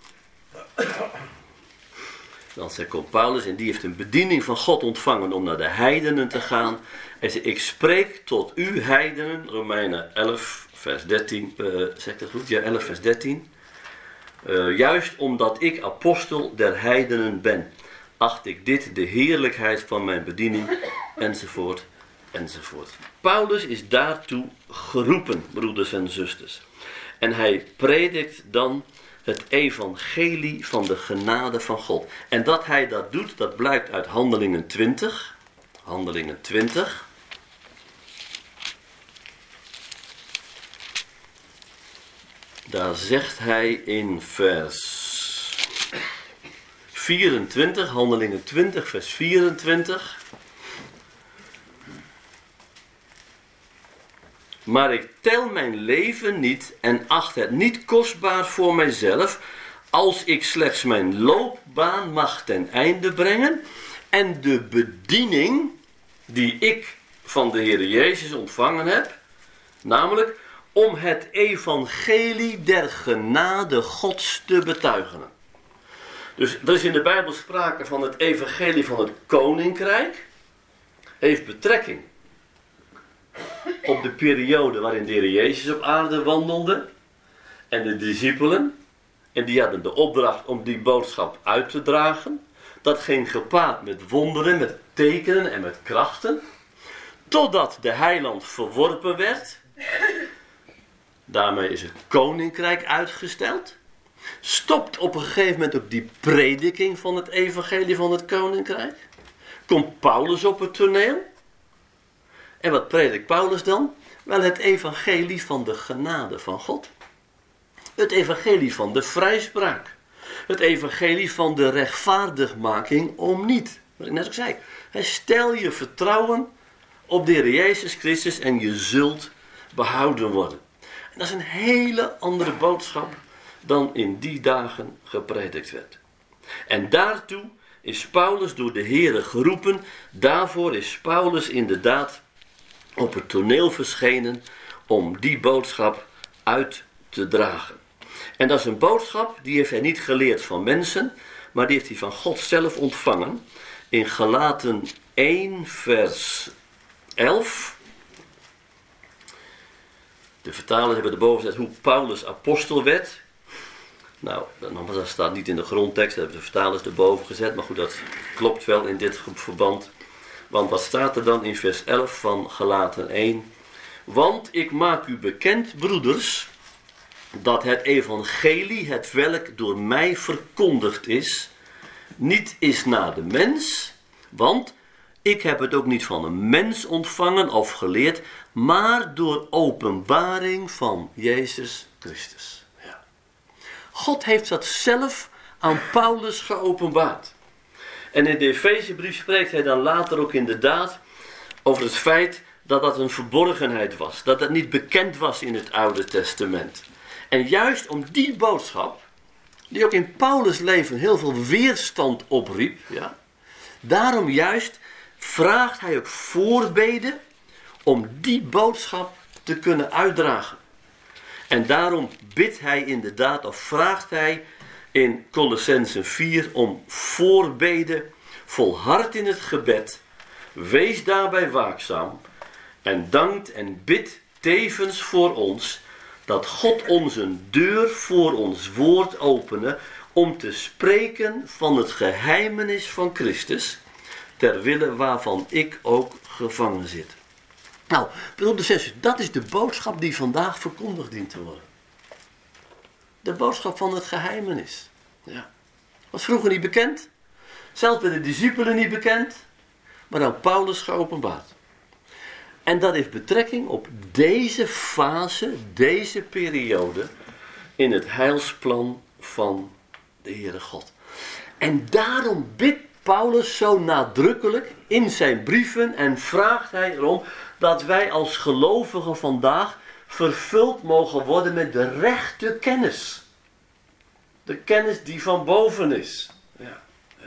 Dan komt Paulus en die heeft een bediening van God ontvangen om naar de heidenen te gaan. En zei, ik spreek tot u heidenen, Romeinen elf vers dertien, uh, zeg ik dat goed? Ja, elf vers dertien. Uh, juist omdat ik apostel der heidenen ben, acht ik dit de heerlijkheid van mijn bediening, enzovoort, enzovoort. Paulus is daartoe geroepen, broeders en zusters. En hij predikt dan het evangelie van de genade van God. En dat hij dat doet, dat blijkt uit Handelingen twintig. Handelingen twintig. Daar zegt hij in vers vierentwintig, Handelingen twintig, vers vierentwintig. Maar ik tel mijn leven niet en acht het niet kostbaar voor mijzelf, als ik slechts mijn loopbaan mag ten einde brengen en de bediening die ik van de Heer Jezus ontvangen heb, namelijk om het evangelie der genade Gods te betuigen. Dus er is in de Bijbel sprake van het evangelie van het koninkrijk, heeft betrekking op de periode waarin de Heer Jezus op aarde wandelde en de discipelen, en die hadden de opdracht om die boodschap uit te dragen. Dat ging gepaard met wonderen, met tekenen en met krachten, totdat de heiland verworpen werd. Daarmee is het koninkrijk uitgesteld. Stopt op een gegeven moment ook die prediking van het evangelie van het koninkrijk. Komt Paulus op het toneel. En wat predikt Paulus dan? Wel het evangelie van de genade van God. Het evangelie van de vrijspraak. Het evangelie van de rechtvaardigmaking om niet. Wat ik net ook zei. Stel je vertrouwen op de Heer Jezus Christus en je zult behouden worden. En dat is een hele andere boodschap dan in die dagen gepredikt werd. En daartoe is Paulus door de Heere geroepen. Daarvoor is Paulus inderdaad op het toneel verschenen om die boodschap uit te dragen. En dat is een boodschap die heeft hij niet geleerd van mensen, maar die heeft hij van God zelf ontvangen. In Galaten één vers elf. De vertalers hebben erboven gezet hoe Paulus apostel werd. Nou, dat staat niet in de grondtekst, dat hebben de vertalers erboven gezet, maar goed, dat klopt wel in dit verband. Want wat staat er dan in vers elf van Galaten één? Want ik maak u bekend, broeders, dat het evangelie, het welk door mij verkondigd is, niet is naar de mens, want ik heb het ook niet van een mens ontvangen of geleerd, maar door openbaring van Jezus Christus. Ja. God heeft dat zelf aan Paulus geopenbaard. En in de Efezebrief spreekt hij dan later ook inderdaad over het feit dat dat een verborgenheid was. Dat dat niet bekend was in het Oude Testament. En juist om die boodschap die ook in Paulus' leven heel veel weerstand opriep. Ja. Daarom juist vraagt hij ook voorbeden om die boodschap te kunnen uitdragen. En daarom bidt hij inderdaad, of vraagt hij in Colossenzen vier om voorbeden, volhard in het gebed, wees daarbij waakzaam en dankt en bidt tevens voor ons, dat God ons een deur voor ons woord opene om te spreken van het geheimenis van Christus, ter wille waarvan ik ook gevangen zit. Nou, broeders en zusters, dat is de boodschap die vandaag verkondigd dient te worden. De boodschap van het geheimenis. Ja. Was vroeger niet bekend. Zelfs bij de discipelen niet bekend. Maar aan Paulus geopenbaard. En dat heeft betrekking op deze fase, deze periode in het heilsplan van de Heere God. En daarom bidt Paulus zo nadrukkelijk in zijn brieven en vraagt hij erom dat wij als gelovigen vandaag vervuld mogen worden met de rechte kennis. De kennis die van boven is. Ja.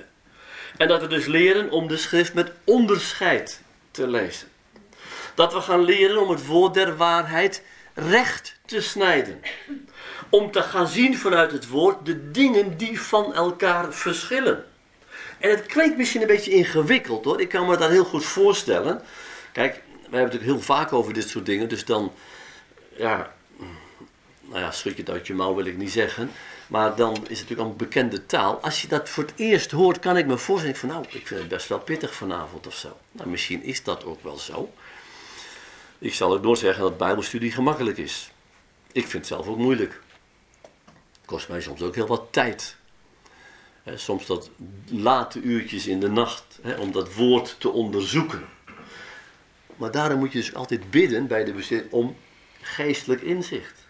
En dat we dus leren om de schrift met onderscheid te lezen. Dat we gaan leren om het woord der waarheid recht te snijden. Om te gaan zien vanuit het woord de dingen die van elkaar verschillen. En het klinkt misschien een beetje ingewikkeld hoor. Ik kan me dat heel goed voorstellen. Kijk, we hebben het natuurlijk heel vaak over dit soort dingen. Dus dan, ja, nou ja, schud je het uit je mouw wil ik niet zeggen. Maar dan is het natuurlijk een bekende taal. Als je dat voor het eerst hoort, kan ik me voorstellen van nou, ik vind het best wel pittig vanavond of zo. Nou, misschien is dat ook wel zo. Ik zal ook doorzeggen dat bijbelstudie gemakkelijk is. Ik vind het zelf ook moeilijk. Het kost mij soms ook heel wat tijd. He, soms dat late uurtjes in de nacht, he, om dat woord te onderzoeken. Maar daarom moet je dus altijd bidden bij de besteding om geestelijk inzicht.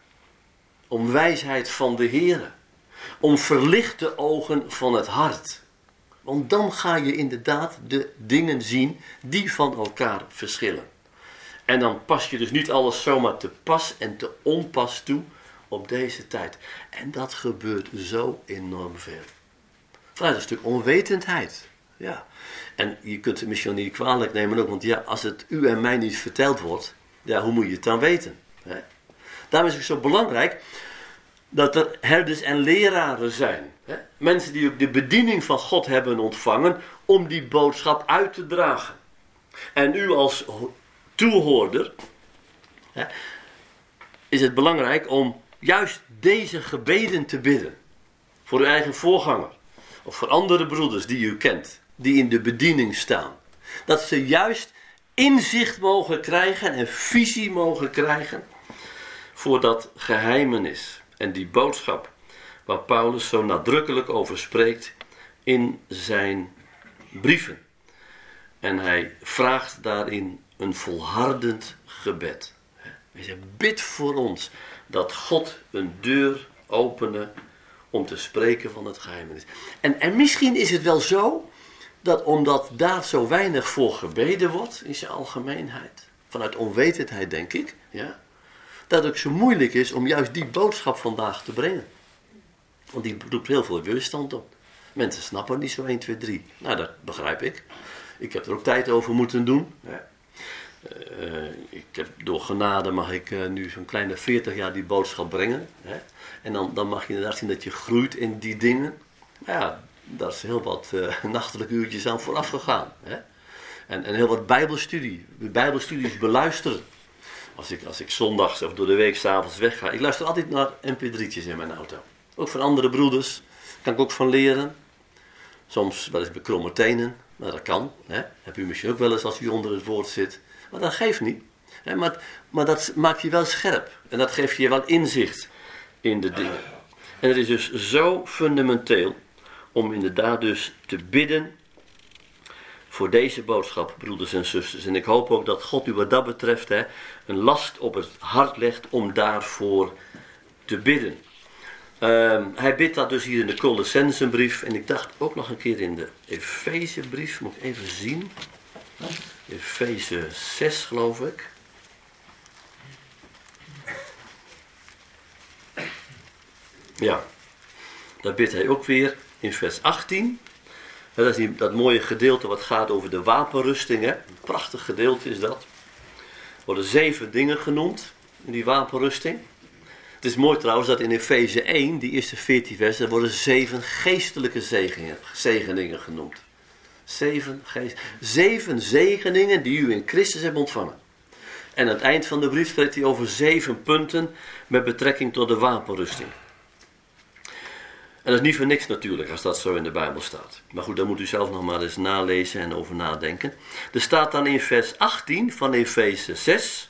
Om wijsheid van de Heere. Om verlichte ogen van het hart. Want dan ga je inderdaad de dingen zien die van elkaar verschillen. En dan pas je dus niet alles zomaar te pas en te onpas toe op deze tijd. En dat gebeurt zo enorm veel. Vanuit een stuk onwetendheid. Ja. En je kunt het misschien niet kwalijk nemen ook, want ja, als het u en mij niet verteld wordt, ja, hoe moet je het dan weten? Hè? Daarom is het zo belangrijk dat er herders en leraren zijn. Hè? Mensen die ook de bediening van God hebben ontvangen om die boodschap uit te dragen. En u als toehoorder, hè, is het belangrijk om juist deze gebeden te bidden. Voor uw eigen voorganger. Of voor andere broeders die u kent. Die in de bediening staan. Dat ze juist inzicht mogen krijgen en visie mogen krijgen. Voor dat geheimenis. En die boodschap waar Paulus zo nadrukkelijk over spreekt in zijn brieven. En hij vraagt daarin een volhardend gebed. Hij zegt, bid voor ons dat God een deur opene om te spreken van het geheimenis. En, en misschien is het wel zo dat omdat daar zo weinig voor gebeden wordt in zijn algemeenheid, vanuit onwetendheid denk ik, ja, dat het ook zo moeilijk is om juist die boodschap vandaag te brengen. Want die roept heel veel weerstand op. Mensen snappen niet zo één, twee, drie. Nou, dat begrijp ik. Ik heb er ook tijd over moeten doen. Ja. Uh, ik heb, door genade mag ik uh, nu zo'n kleine veertig jaar die boodschap brengen. Hè? En dan, dan mag je inderdaad zien dat je groeit in die dingen. Maar ja, daar is heel wat uh, nachtelijke uurtjes aan vooraf gegaan. Hè? En, en heel wat bijbelstudie. Bijbelstudies beluisteren. Als ik, als ik zondags of door de week 's avonds wegga. Ik luister altijd naar M P drietjes in mijn auto. Ook van andere broeders. Kan ik ook van leren. Soms wel eens bij kromme tenen. Maar dat kan. Hè? Heb u misschien ook wel eens als u onder het woord zit. Maar dat geeft niet. Hè? Maar, maar dat maakt je wel scherp. En dat geeft je wel inzicht in de dingen. En het is dus zo fundamenteel om inderdaad dus te bidden voor deze boodschap, broeders en zusters. En ik hoop ook dat God u wat dat betreft hè, een last op het hart legt om daarvoor te bidden. Um, hij bidt dat dus hier in de Colossensenbrief. En ik dacht ook nog een keer in de Efezebrief. Moet ik even zien. Efeze zes geloof ik. Ja. Daar bidt hij ook weer in vers achttien. Dat is die, dat mooie gedeelte wat gaat over de wapenrusting. Hè? Een prachtig gedeelte is dat. Er worden zeven dingen genoemd in die wapenrusting. Het is mooi trouwens dat in Efeze één, die eerste veertien versen, er worden zeven geestelijke zegeningen, zegeningen genoemd. Zeven, geest, zeven zegeningen die u in Christus hebt ontvangen. En aan het eind van de brief spreekt hij over zeven punten met betrekking tot de wapenrusting. En dat is niet voor niks natuurlijk als dat zo in de Bijbel staat. Maar goed, daar moet u zelf nog maar eens nalezen en over nadenken. Er staat dan in vers achttien van Efeze zes.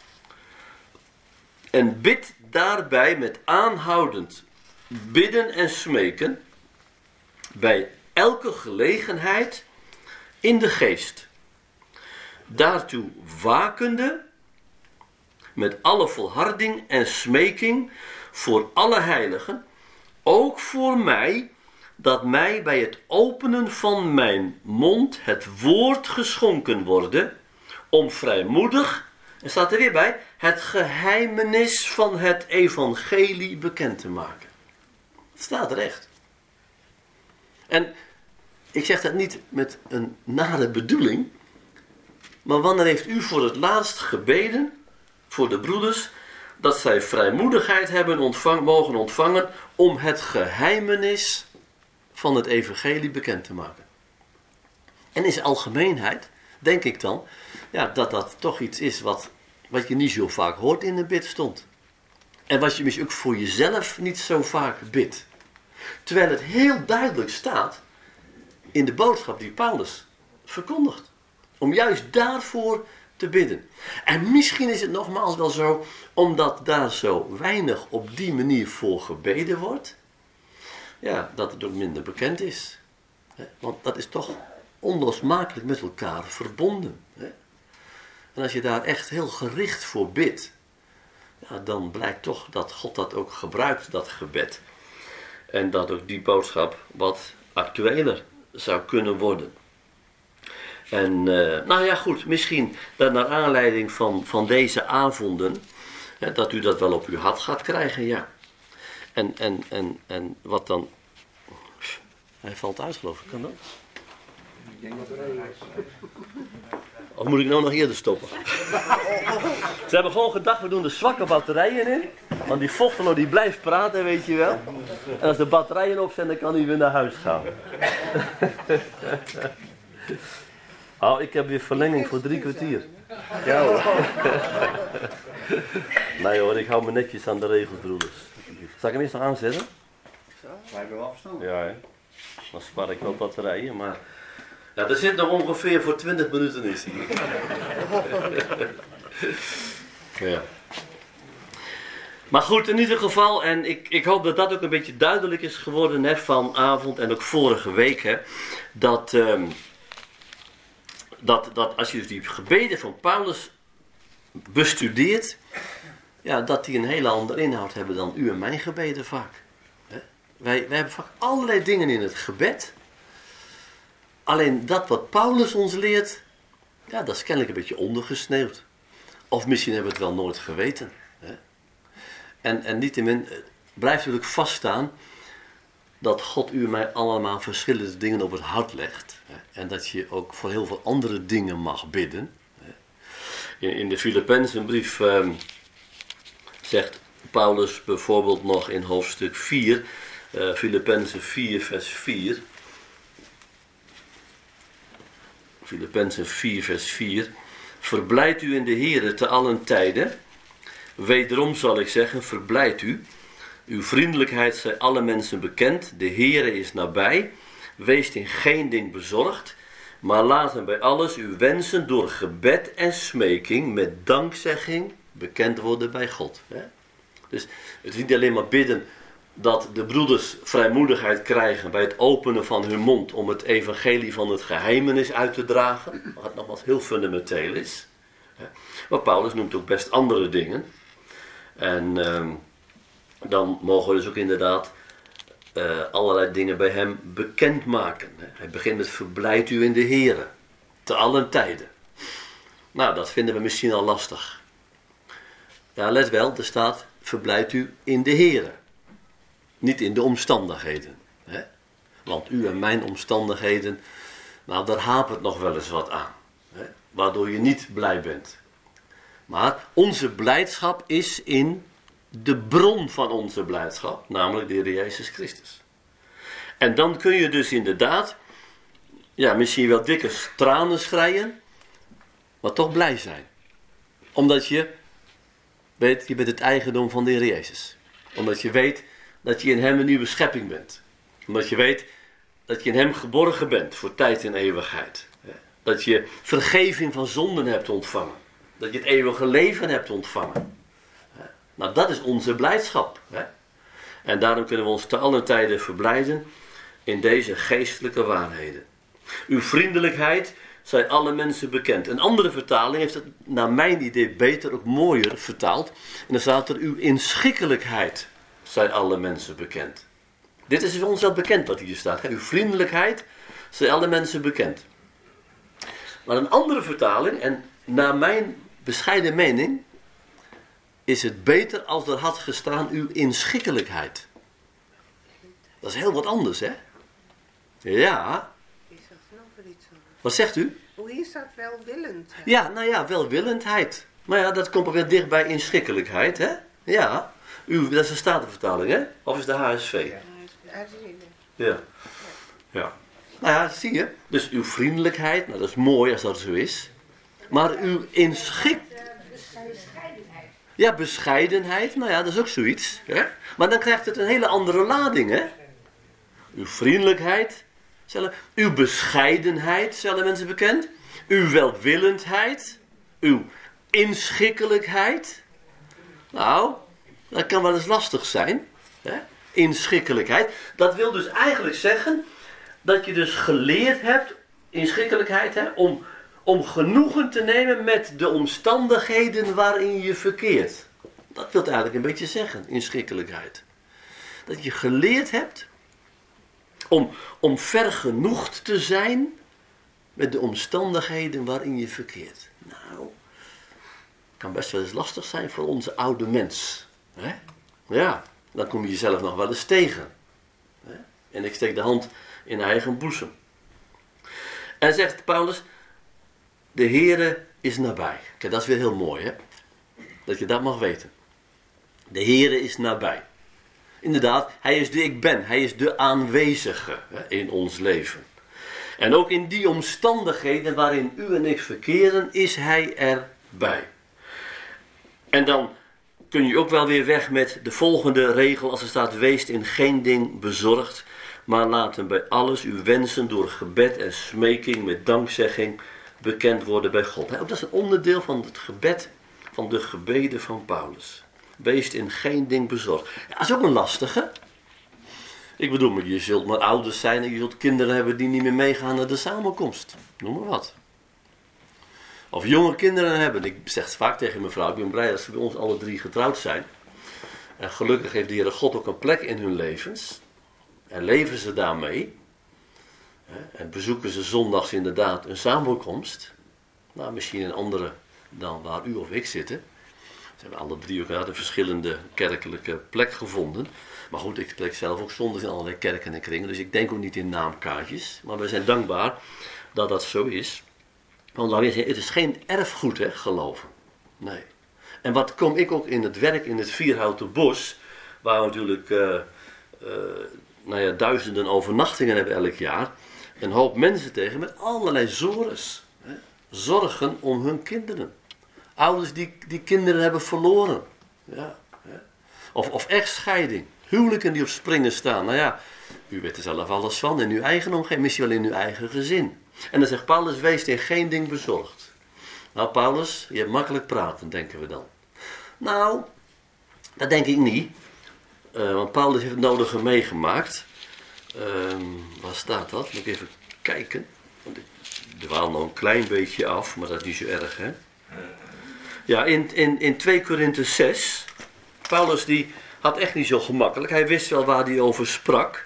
En bid daarbij met aanhoudend bidden en smeken bij elke gelegenheid in de geest. Daartoe wakende met alle volharding en smeking voor alle heiligen, ook voor mij, dat mij bij het openen van mijn mond het woord geschonken worden, om vrijmoedig, en staat er weer bij, het geheimenis van het evangelie bekend te maken. Het staat er echt. En ik zeg dat niet met een nare bedoeling, maar wanneer heeft u voor het laatst gebeden voor de broeders dat zij vrijmoedigheid hebben ontvang, mogen ontvangen om het geheimenis van het evangelie bekend te maken? En in zijn algemeenheid denk ik dan ja, dat dat toch iets is wat, wat je niet zo vaak hoort in de bidstond. En wat je misschien ook voor jezelf niet zo vaak bidt. Terwijl het heel duidelijk staat in de boodschap die Paulus verkondigt. Om juist daarvoor te bidden. En misschien is het nogmaals wel zo, omdat daar zo weinig op die manier voor gebeden wordt, ja, dat het ook minder bekend is. Want dat is toch onlosmakelijk met elkaar verbonden. En als je daar echt heel gericht voor bidt, ja, dan blijkt toch dat God dat ook gebruikt, dat gebed. En dat ook die boodschap wat actueler zou kunnen worden. En uh, nou ja goed, misschien dat naar aanleiding van, van deze avonden, hè, dat u dat wel op uw hart gaat krijgen, ja. En, en, en, en wat dan... Hij valt uit geloof ik, kan dat? Of moet ik nou nog eerder stoppen? Ze hebben gewoon gedacht, we doen de zwakke batterijen in. Want die Vochtelo die blijft praten, weet je wel. En als de batterijen op zijn, dan kan hij weer naar huis gaan. Oh, ik heb weer verlenging voor drie kwartier. Ja hoor. Nee hoor, ik hou me netjes aan de regels, broeders. Zal ik hem eerst nog aanzetten? Wij hebben wel verstand. Ja, hè. Dan spaar ik wel batterijen, maar... Ja, er zit nog ongeveer voor twintig minuten is hier. Ja. Maar goed, in ieder geval, en ik, ik hoop dat dat ook een beetje duidelijk is geworden hè, vanavond en ook vorige week. Hè, dat, um, dat, dat als je dus die gebeden van Paulus bestudeert, ja, dat die een hele andere inhoud hebben dan u en mijn gebeden vaak. Hè. Wij, wij hebben vaak allerlei dingen in het gebed. Alleen dat wat Paulus ons leert, ja, dat is kennelijk een beetje ondergesneeuwd. Of misschien hebben we het wel nooit geweten. Hè? En, en niettemin blijft natuurlijk vaststaan dat God u en mij allemaal verschillende dingen op het hart legt. Hè? En dat je ook voor heel veel andere dingen mag bidden. Hè? In, in de Filippenzenbrief eh, zegt Paulus bijvoorbeeld nog in hoofdstuk vier, uh, Filippenzen vier vers vier... Filippenzen vier vers vier. Verblijd u in de Heere te allen tijden. Wederom zal ik zeggen, verblijd u. Uw vriendelijkheid zij alle mensen bekend. De Heere is nabij. Wees in geen ding bezorgd. Maar laten bij alles uw wensen door gebed en smeking met dankzegging bekend worden bij God. Dus het is niet alleen maar bidden dat de broeders vrijmoedigheid krijgen bij het openen van hun mond om het evangelie van het geheimenis uit te dragen, wat nogmaals heel fundamenteel is. Maar Paulus noemt ook best andere dingen. En uh, dan mogen we dus ook inderdaad uh, allerlei dingen bij hem bekendmaken. Hij begint met verblijd u in de Heere, te allen tijden. Nou, dat vinden we misschien al lastig. Ja, let wel, er staat verblijd u in de Heere. Niet in de omstandigheden. Hè? Want u en mijn omstandigheden, nou daar hapert nog wel eens wat aan. Hè? Waardoor je niet blij bent. Maar onze blijdschap is in de bron van onze blijdschap, namelijk de Heer Jezus Christus. En dan kun je dus inderdaad, ja, misschien wel dikke tranen schreien, maar toch blij zijn. Omdat je weet, je bent het eigendom van de Heer Jezus. Omdat je weet dat je in Hem een nieuwe schepping bent. Omdat je weet dat je in Hem geborgen bent voor tijd en eeuwigheid. Dat je vergeving van zonden hebt ontvangen. Dat je het eeuwige leven hebt ontvangen. Nou, dat is onze blijdschap. Hè? En daarom kunnen we ons te allen tijden verblijden in deze geestelijke waarheden. Uw vriendelijkheid zijn alle mensen bekend. Een andere vertaling heeft het naar mijn idee beter, ook mooier vertaald. En dan staat er, uw inschikkelijkheid zijn alle mensen bekend. Dit is voor ons wel bekend wat hier staat. Hè? Uw vriendelijkheid zijn alle mensen bekend. Maar een andere vertaling, en naar mijn bescheiden mening, is het beter als er had gestaan uw inschikkelijkheid. Dat is heel wat anders, hè? Ja. Wat zegt u? Hoe is dat welwillend? Ja, nou ja, welwillendheid. Maar ja, dat komt weer dicht bij inschikkelijkheid, hè? Ja. U, dat is de Statenvertaling, hè? Of is de H S V? Ja. Ja. Nou ja, zie je. Dus uw vriendelijkheid, nou dat is mooi als dat zo is. Maar uw inschik... Ja, bescheidenheid, nou ja, dat is ook zoiets. Hè? Maar dan krijgt het een hele andere lading, hè? Uw vriendelijkheid, zullen, uw bescheidenheid, zullen mensen bekend. Uw welwillendheid, uw inschikkelijkheid. Nou, dat kan wel eens lastig zijn. Hè? Inschikkelijkheid. Dat wil dus eigenlijk zeggen dat je dus geleerd hebt, inschikkelijkheid, hè, om... om genoegen te nemen met de omstandigheden waarin je verkeert. Dat wil eigenlijk een beetje zeggen, inschikkelijkheid. Dat je geleerd hebt om, om vergenoegd te zijn met de omstandigheden waarin je verkeert. Nou, kan best wel eens lastig zijn voor onze oude mens. Hè? Ja, dan kom je jezelf nog wel eens tegen. Hè? En ik steek de hand in eigen boezem. En zegt Paulus, de Heere is nabij. Kijk, dat is weer heel mooi, hè? Dat je dat mag weten. De Heere is nabij. Inderdaad, Hij is de ik ben. Hij is de aanwezige, hè, in ons leven. En ook in die omstandigheden waarin u en ik verkeren, is Hij erbij. En dan kun je ook wel weer weg met de volgende regel als er staat, wees in geen ding bezorgd, maar laten bij alles uw wensen door gebed en smeking met dankzegging bekend worden bij God. Ook dat is een onderdeel van het gebed, van de gebeden van Paulus. Wees in geen ding bezorgd. Ja, dat is ook een lastige. Ik bedoel, je zult maar ouders zijn en je zult kinderen hebben die niet meer meegaan naar de samenkomst. Noem maar wat. Of jonge kinderen hebben. Ik zeg het vaak tegen mijn vrouw, ik ben blij dat ze bij ons alle drie getrouwd zijn. En gelukkig heeft de Heere God ook een plek in hun levens. En leven ze daarmee. En bezoeken ze zondags inderdaad een samenkomst. Nou, misschien een andere dan waar u of ik zitten. Ze hebben alle drie ook een verschillende kerkelijke plek gevonden. Maar goed, ik spreek zelf ook zondags in allerlei kerken en kringen. Dus ik denk ook niet in naamkaartjes. Maar we zijn dankbaar dat dat zo is. Want laten we zeggen, het is geen erfgoed, hè, geloven. Nee. En wat kom ik ook in het werk in het Vierhouten Bos, waar we natuurlijk uh, uh, nou ja, duizenden overnachtingen hebben elk jaar. Een hoop mensen tegen met allerlei zores. Hè, zorgen om hun kinderen. Ouders die, die kinderen hebben verloren. Ja, hè. Of, of echtscheiding. Huwelijken die op springen staan. Nou ja, u weet er zelf alles van. In uw eigen omgeving, misschien wel in uw eigen gezin. En dan zegt Paulus, wees in geen ding bezorgd. Nou Paulus, je hebt makkelijk praten, denken we dan. Nou, dat denk ik niet. Uh, want Paulus heeft het nodige meegemaakt. Uh, waar staat dat? Moet ik even kijken. Want ik dwaal nog een klein beetje af, maar dat is niet zo erg, hè. Ja, in, in, in twee Korinthe zes. Paulus die had echt niet zo gemakkelijk. Hij wist wel waar hij over sprak.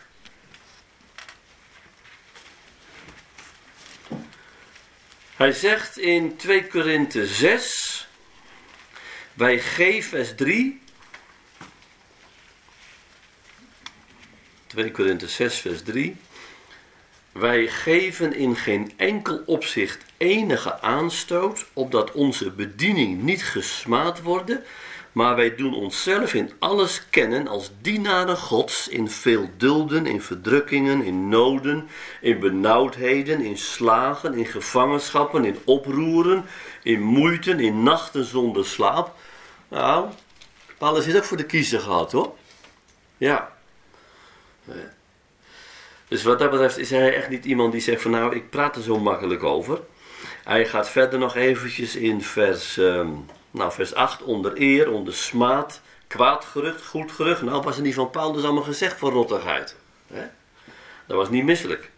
Hij zegt in twee Korinthe zes, bij G vers drie. tweede Korinthe zes vers drie. Wij geven in geen enkel opzicht enige aanstoot, opdat onze bediening niet gesmaad worden, maar wij doen onszelf in alles kennen als dienaren Gods, in veel dulden, in verdrukkingen, in noden, in benauwdheden, in slagen, in gevangenschappen, in oproeren, in moeiten, in nachten zonder slaap. Nou, Paulus is ook voor de kiezer gehad, hoor. Ja. Dus wat dat betreft is hij echt niet iemand die zegt van nou, ik praat er zo makkelijk over. Hij gaat verder nog eventjes in vers, um, nou, vers acht, onder eer, onder smaad, kwaad gerucht, goed gerucht. Nou, was er niet van Paulus allemaal gezegd voor rottigheid. Hè? Dat was niet misselijk.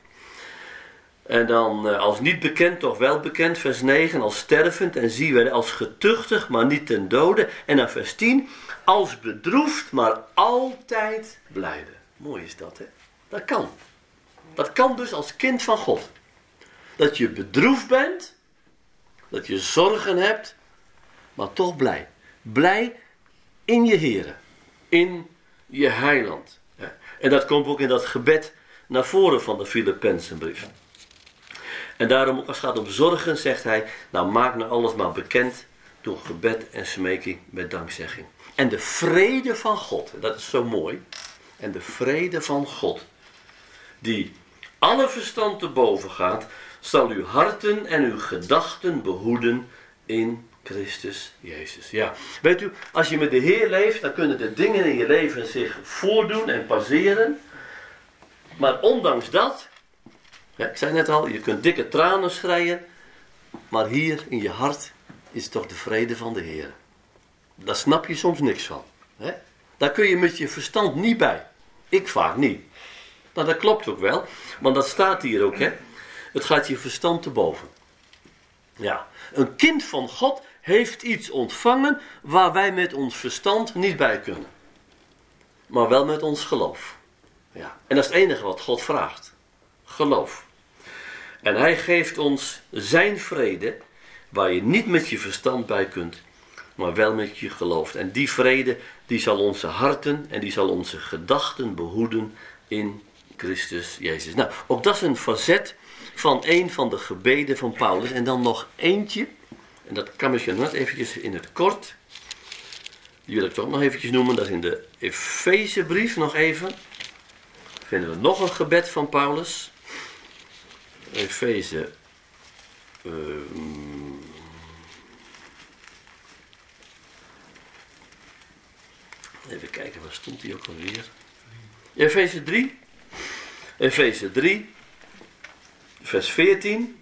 En dan uh, als niet bekend, toch wel bekend, vers negen, als stervend en zie wij als getuchtig, maar niet ten dode. En dan vers tien, als bedroefd, maar altijd blijde. Mooi is dat, hè? Dat kan. Dat kan dus als kind van God. Dat je bedroefd bent, dat je zorgen hebt, maar toch blij. Blij in je Here, in je heiland. En dat komt ook in dat gebed naar voren van de Filippenzenbrief. En daarom, als het gaat om zorgen, zegt hij, nou maak nou alles maar bekend door gebed en smeking met dankzegging. En de vrede van God, dat is zo mooi, en de vrede van God, die alle verstand te boven gaat, zal uw harten en uw gedachten behoeden in Christus Jezus. Ja, weet u, als je met de Heer leeft, dan kunnen de dingen in je leven zich voordoen en passeren. Maar ondanks dat, ja, ik zei net al, je kunt dikke tranen schreien, maar hier in je hart is toch de vrede van de Heer. Daar snap je soms niks van. Hè? Daar kun je met je verstand niet bij. Ik vaak niet. Nou, dat klopt ook wel, want dat staat hier ook, hè. Het gaat je verstand te boven. Ja, een kind van God heeft iets ontvangen waar wij met ons verstand niet bij kunnen. Maar wel met ons geloof. Ja, en dat is het enige wat God vraagt. Geloof. En hij geeft ons zijn vrede, waar je niet met je verstand bij kunt, maar wel met je geloof. En die vrede, die zal onze harten en die zal onze gedachten behoeden in Christus Jezus. Nou, ook dat is een facet van een van de gebeden van Paulus. En dan nog eentje, en dat kan misschien net eventjes in het kort. Die wil ik toch nog eventjes noemen. Dat is in de Efezebrief nog even. Vinden we nog een gebed van Paulus. Efeze. Uh, even kijken, waar stond die ook alweer? Efeze drie. Efeze drie. Vers veertien.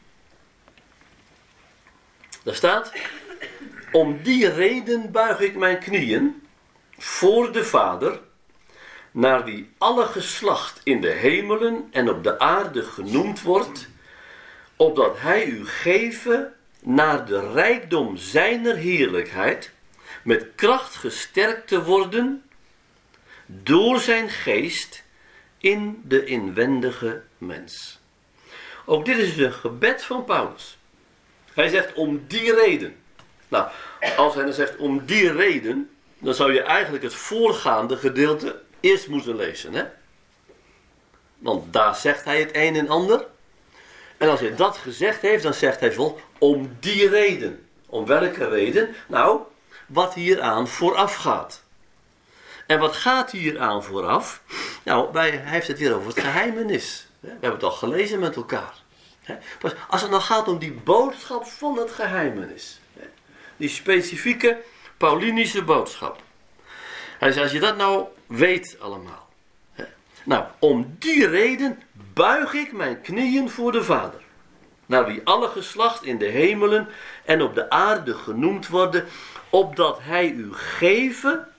Daar staat: om die reden buig ik mijn knieën voor de Vader, naar wie alle geslacht in de hemelen en op de aarde genoemd wordt, opdat hij u geven naar de rijkdom zijner heerlijkheid, met kracht gesterkt te worden door zijn geest in de inwendige mens. Ook dit is een gebed van Paulus. Hij zegt om die reden. Nou, als hij dan zegt om die reden, dan zou je eigenlijk het voorgaande gedeelte eerst moeten lezen, hè? Want daar zegt hij het een en ander. En als hij dat gezegd heeft, dan zegt hij vol om die reden. Om welke reden? Nou, wat hieraan vooraf gaat. En wat gaat hieraan vooraf? Nou, bij, hij heeft het weer over het geheimenis. We hebben het al gelezen met elkaar. Als het nou gaat om die boodschap van het geheimenis. Die specifieke Paulinische boodschap. Hij zegt, als je dat nou weet allemaal. Nou, om die reden buig ik mijn knieën voor de Vader. Naar wie alle geslacht in de hemelen en op de aarde genoemd worden, opdat hij u geven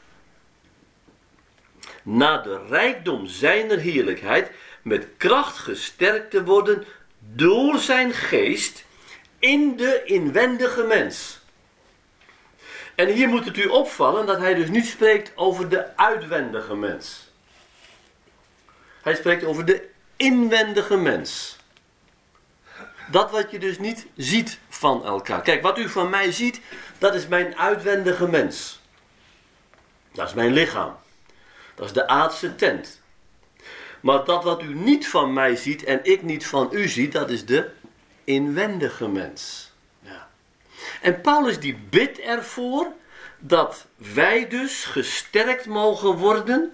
naar de rijkdom zijner heerlijkheid, met kracht gesterkt te worden door zijn geest in de inwendige mens. En hier moet het u opvallen dat hij dus niet spreekt over de uitwendige mens. Hij spreekt over de inwendige mens. Dat wat je dus niet ziet van elkaar. Kijk, wat u van mij ziet, dat is mijn uitwendige mens. Dat is mijn lichaam. Dat is de aardse tent. Maar dat wat u niet van mij ziet en ik niet van u zie, dat is de inwendige mens. Ja. En Paulus die bidt ervoor dat wij dus gesterkt mogen worden,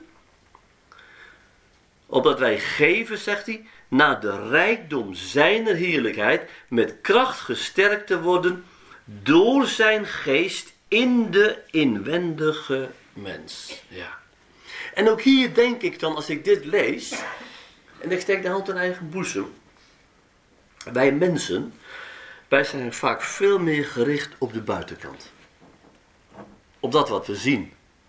opdat wij geven, zegt hij, naar de rijkdom zijner heerlijkheid, met kracht gesterkt te worden door zijn geest in de inwendige mens. Ja. En ook hier denk ik dan, als ik dit lees, en ik steek de hand in eigen boezem, wij mensen, wij zijn vaak veel meer gericht op de buitenkant. Op dat wat we zien.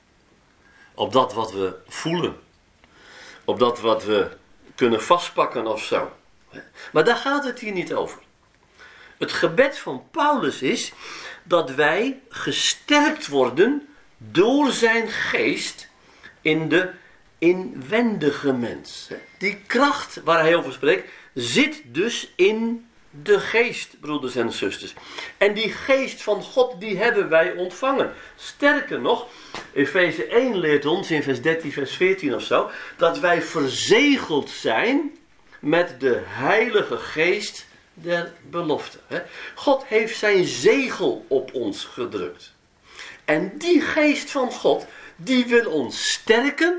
Op dat wat we voelen. Op dat wat we kunnen vastpakken of zo. Maar daar gaat het hier niet over. Het gebed van Paulus is dat wij gesterkt worden door zijn geest in de inwendige mens. Die kracht waar hij over spreekt zit dus in de geest, broeders en zusters. En die geest van God, die hebben wij ontvangen. Sterker nog, Efeze één leert ons in vers dertien, vers veertien of zo, dat wij verzegeld zijn met de Heilige Geest der belofte. God heeft zijn zegel op ons gedrukt. En die geest van God, die wil ons sterken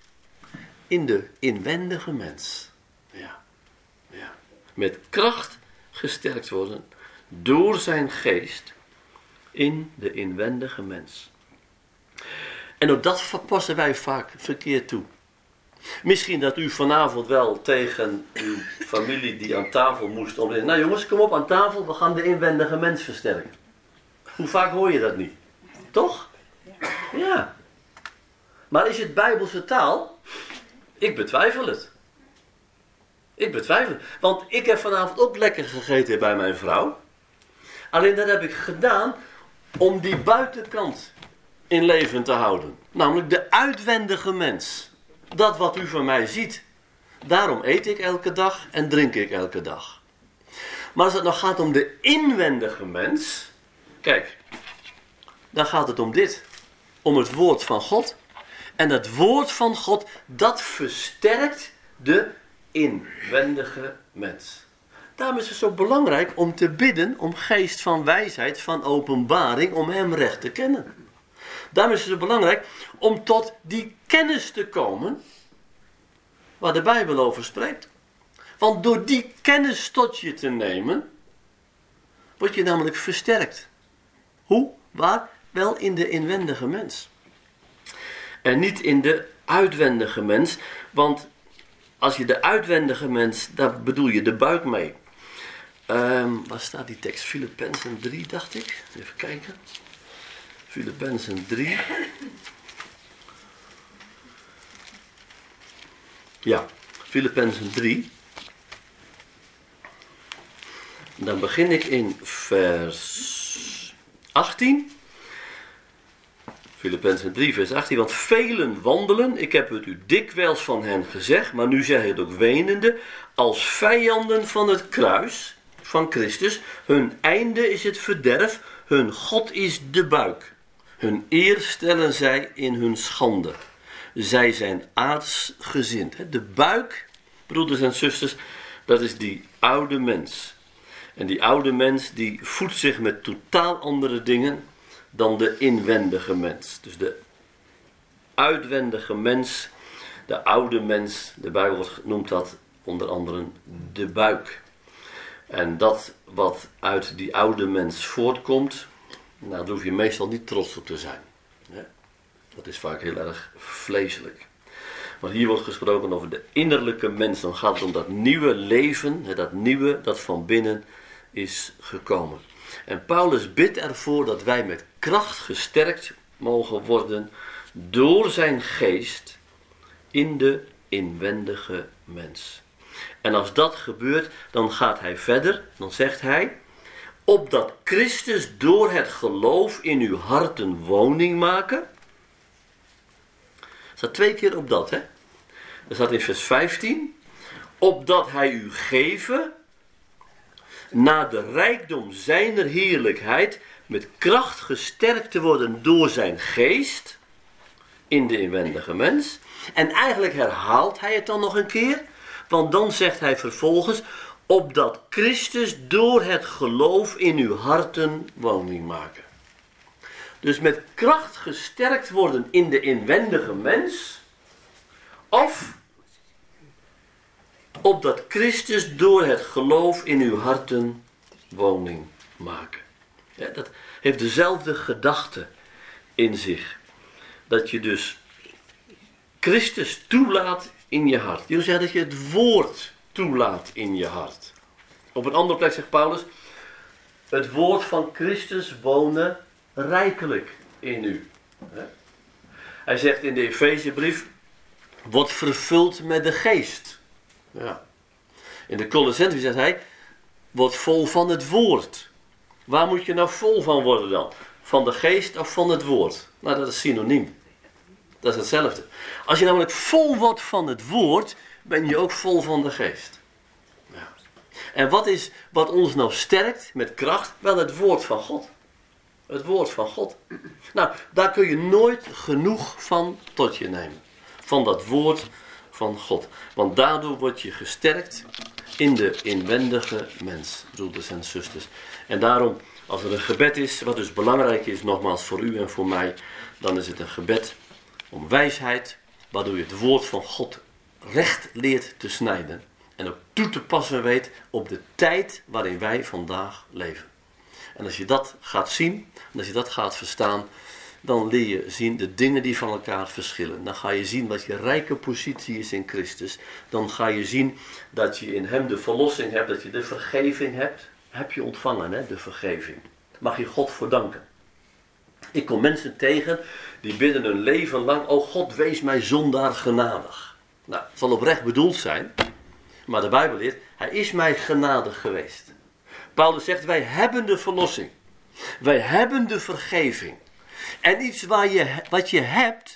in de inwendige mens. Ja. Ja. Met kracht gesterkt worden door zijn geest in de inwendige mens. En ook dat passen wij vaak verkeerd toe. Misschien dat u vanavond wel tegen uw familie die aan tafel moest omringen. Nou jongens, kom op aan tafel, we gaan de inwendige mens versterken. Hoe vaak hoor je dat niet? Toch? Ja. Maar is het Bijbelse taal? Ik betwijfel het. Ik betwijfel het. Want ik heb vanavond ook lekker gegeten bij mijn vrouw. Alleen dat heb ik gedaan om die buitenkant in leven te houden. Namelijk de uitwendige mens. Dat wat u van mij ziet. Daarom eet ik elke dag en drink ik elke dag. Maar als het nou gaat om de inwendige mens. Kijk, dan gaat het om dit. Om het woord van God. En het woord van God, dat versterkt de inwendige mens. Daarom is het zo belangrijk om te bidden om geest van wijsheid, van openbaring, om hem recht te kennen. Daarom is het zo belangrijk om tot die kennis te komen waar de Bijbel over spreekt. Want door die kennis tot je te nemen, word je namelijk versterkt. Hoe? Waar? Wel in de inwendige mens. En niet in de uitwendige mens. Want als je de uitwendige mens, daar bedoel je de buik mee. Um, waar staat die tekst? Filippenzen drie, dacht ik. Even kijken. Filippenzen drie. Ja, Filippenzen drie. Dan begin ik in vers achttien. Filippenzen drie, vers achttien. Want velen wandelen, ik heb het u dikwijls van hen gezegd, maar nu zeg ik het ook wenende, als vijanden van het kruis van Christus. Hun einde is het verderf, hun God is de buik. Hun eer stellen zij in hun schande. Zij zijn aardsgezind. De buik, broeders en zusters, dat is die oude mens. En die oude mens die voedt zich met totaal andere dingen dan de inwendige mens. Dus de uitwendige mens, de oude mens, de Bijbel noemt dat onder andere de buik. En dat wat uit die oude mens voortkomt, nou, daar hoef je meestal niet trots op te zijn. Dat is vaak heel erg vleeselijk. Maar hier wordt gesproken over de innerlijke mens. Dan gaat het om dat nieuwe leven, dat nieuwe dat van binnen is gekomen. En Paulus bidt ervoor dat wij met kracht gesterkt mogen worden door zijn geest in de inwendige mens. En als dat gebeurt, dan gaat hij verder, dan zegt hij, opdat Christus door het geloof in uw harten woning maken. Er staat twee keer op dat, hè. Er staat in vers vijftien, opdat hij u geven na de rijkdom zijner heerlijkheid met kracht gesterkt te worden door zijn geest in de inwendige mens. En eigenlijk herhaalt hij het dan nog een keer. Want dan zegt hij vervolgens, opdat Christus door het geloof in uw harten woning maken. Dus met kracht gesterkt worden in de inwendige mens. Of opdat Christus door het geloof in uw harten woning maken. Ja, dat heeft dezelfde gedachte in zich. Dat je dus Christus toelaat in je hart. Je wil zeggen dat je het woord toelaat in je hart. Op een andere plek zegt Paulus, het woord van Christus wonen rijkelijk in u. Hij zegt in de Efezebrief, word vervuld met de geest. Ja. In de Colossenzen zegt hij, word vol van het woord. Waar moet je nou vol van worden dan? Van de geest of van het woord? Nou, dat is synoniem. Dat is hetzelfde. Als je namelijk vol wordt van het woord, ben je ook vol van de geest. Ja. En wat is wat ons nou sterkt met kracht? Wel het woord van God. Het woord van God. Nou, daar kun je nooit genoeg van tot je nemen. Van dat woord van God. Want daardoor word je gesterkt in de inwendige mens, broeders en zusters. En daarom, als er een gebed is, wat dus belangrijk is, nogmaals voor u en voor mij, dan is het een gebed om wijsheid, waardoor je het woord van God recht leert te snijden. En ook toe te passen weet op de tijd waarin wij vandaag leven. En als je dat gaat zien, en als je dat gaat verstaan, dan leer je zien de dingen die van elkaar verschillen. Dan ga je zien wat je rijke positie is in Christus. Dan ga je zien dat je in hem de verlossing hebt, dat je de vergeving hebt. Heb je ontvangen, hè, de vergeving. Mag je God voor danken. Ik kom mensen tegen die bidden hun leven lang, o God, wees mij zondaar genadig. Nou, het zal oprecht bedoeld zijn, maar de Bijbel leert, hij is mij genadig geweest. Paulus zegt, wij hebben de verlossing. Wij hebben de vergeving. En iets waar je, wat je hebt,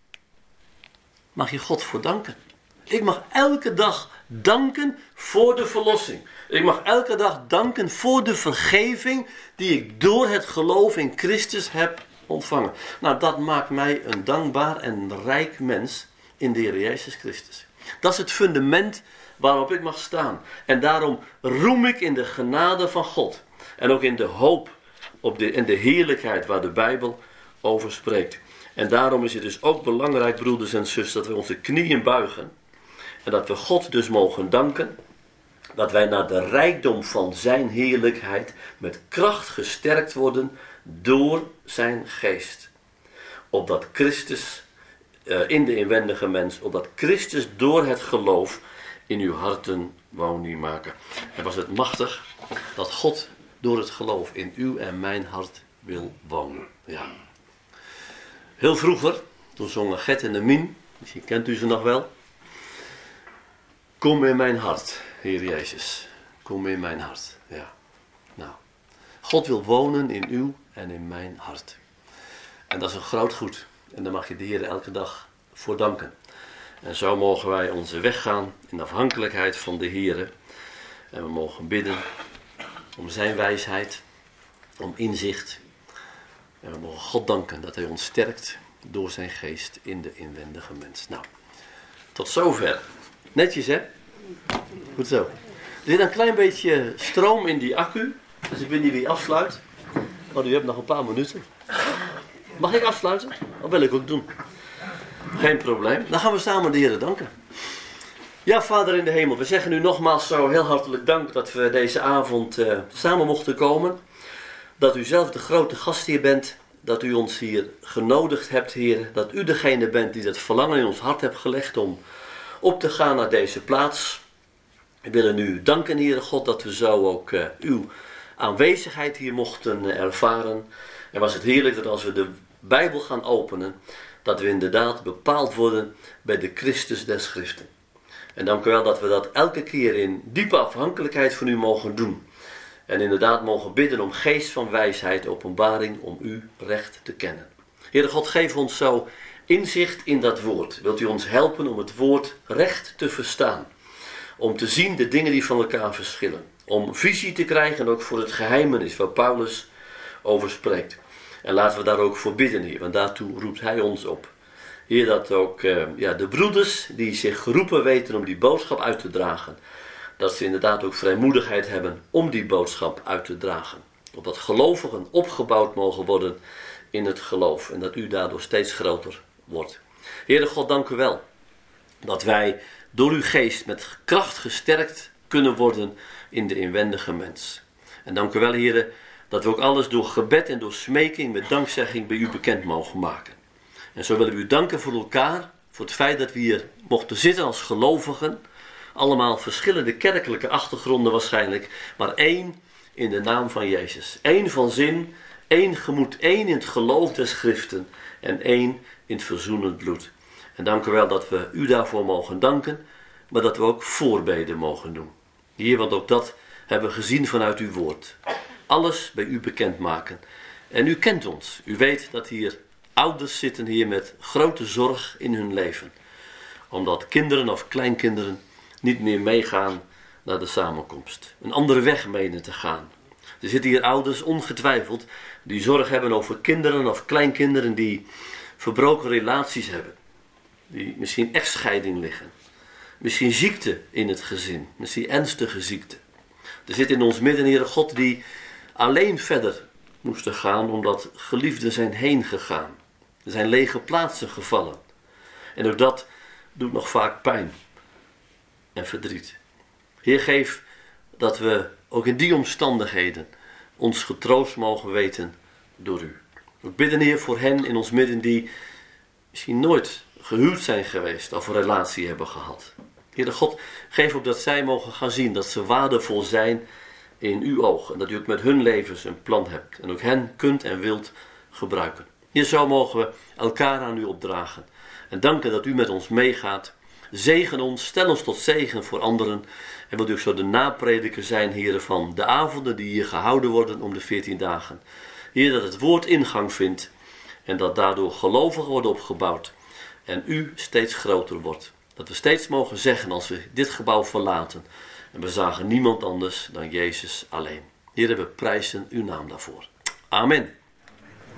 mag je God voor danken. Ik mag elke dag danken voor de verlossing. Ik mag elke dag danken voor de vergeving die ik door het geloof in Christus heb ontvangen. Nou, dat maakt mij een dankbaar en rijk mens in de Heer Jezus Christus. Dat is het fundament waarop ik mag staan. En daarom roem ik in de genade van God. En ook in de hoop op de, en de heerlijkheid waar de Bijbel over spreekt. En daarom is het dus ook belangrijk, broeders en zusters, dat we onze knieën buigen. En dat we God dus mogen danken. Dat wij naar de rijkdom van zijn heerlijkheid met kracht gesterkt worden door zijn geest. Opdat Christus uh, in de inwendige mens, opdat Christus door het geloof in uw harten woning maken. En was het machtig dat God door het geloof in uw en mijn hart wil wonen. Ja. Heel vroeger, toen zongen Gert en de Mien, misschien kent u ze nog wel. Kom in mijn hart, Heer Jezus. Kom in mijn hart. Ja. Nou, God wil wonen in uw en in mijn hart. En dat is een groot goed. En daar mag je de Heer elke dag voor danken. En zo mogen wij onze weg gaan in afhankelijkheid van de Heer. En we mogen bidden om zijn wijsheid, om inzicht. En we mogen God danken dat hij ons sterkt door zijn geest in de inwendige mens. Nou, tot zover. Netjes, hè? Goed zo. Er zit een klein beetje stroom in die accu. Dus ik weet niet wie afsluit. Maar u hebt nog een paar minuten. Mag ik afsluiten? Dat wil ik ook doen. Geen probleem. Dan gaan we samen de Heer danken. Ja, Vader in de hemel. We zeggen u nogmaals zo heel hartelijk dank dat we deze avond uh, samen mochten komen. Dat u zelf de grote gastheer bent. Dat u ons hier genodigd hebt, Heer. Dat u degene bent die dat verlangen in ons hart hebt gelegd om op te gaan naar deze plaats. We willen u danken, Heere God, dat we zo ook uh, uw aanwezigheid hier mochten uh, ervaren. En was het heerlijk dat als we de Bijbel gaan openen, dat we inderdaad bepaald worden bij de Christus der Schriften. En dank u wel dat we dat elke keer in diepe afhankelijkheid van u mogen doen. En inderdaad mogen bidden om geest van wijsheid, openbaring, om u recht te kennen. Heere God, geef ons zo inzicht in dat woord. Wilt u ons helpen om het woord recht te verstaan? Om te zien de dingen die van elkaar verschillen. Om visie te krijgen ook voor het geheimenis waar Paulus over spreekt. En laten we daar ook voor bidden, Heer, want daartoe roept hij ons op. Heer, dat ook uh, ja, de broeders die zich geroepen weten om die boodschap uit te dragen, dat ze inderdaad ook vrijmoedigheid hebben om die boodschap uit te dragen. Opdat gelovigen opgebouwd mogen worden in het geloof en dat u daardoor steeds groter wordt. Heere God, dank u wel dat wij door uw geest met kracht gesterkt kunnen worden in de inwendige mens. En dank u wel, Heere, dat we ook alles door gebed en door smeking met dankzegging bij u bekend mogen maken. En zo willen we u danken voor elkaar, voor het feit dat we hier mochten zitten als gelovigen. Allemaal verschillende kerkelijke achtergronden waarschijnlijk, maar één in de naam van Jezus. Eén van zin, één gemoed, één in het geloof der schriften en één in het verzoenend bloed. En dank u wel dat we u daarvoor mogen danken, maar dat we ook voorbeden mogen doen. Heer, want ook dat hebben we gezien vanuit uw woord. Alles bij u bekendmaken. En u kent ons. U weet dat hier ouders zitten hier met grote zorg in hun leven. Omdat kinderen of kleinkinderen niet meer meegaan naar de samenkomst. Een andere weg menen te gaan. Er zitten hier ouders ongetwijfeld die zorg hebben over kinderen of kleinkinderen die verbroken relaties hebben. Die misschien echtscheiding liggen. Misschien ziekte in het gezin. Misschien ernstige ziekte. Er zit in ons midden, Heere God, die alleen verder moesten gaan omdat geliefden zijn heen gegaan. Er zijn lege plaatsen gevallen. En ook dat doet nog vaak pijn en verdriet. Heer, geef dat we ook in die omstandigheden ons getroost mogen weten door u. We bidden, Heer, voor hen in ons midden die misschien nooit gehuwd zijn geweest of een relatie hebben gehad. Heer God, geef ook dat zij mogen gaan zien dat ze waardevol zijn in uw oog. En dat u ook met hun levens een plan hebt. En ook hen kunt en wilt gebruiken. Hier zo mogen we elkaar aan u opdragen. En danken dat u met ons meegaat. Zegen ons, stel ons tot zegen voor anderen. En wilt u ook zo de naprediker zijn, Heer, van de avonden die hier gehouden worden om de veertien dagen. Heer, dat het woord ingang vindt. En dat daardoor gelovigen worden opgebouwd. En u steeds groter wordt. Dat we steeds mogen zeggen als we dit gebouw verlaten. En we zagen niemand anders dan Jezus alleen. Heer, we prijzen uw naam daarvoor. Amen.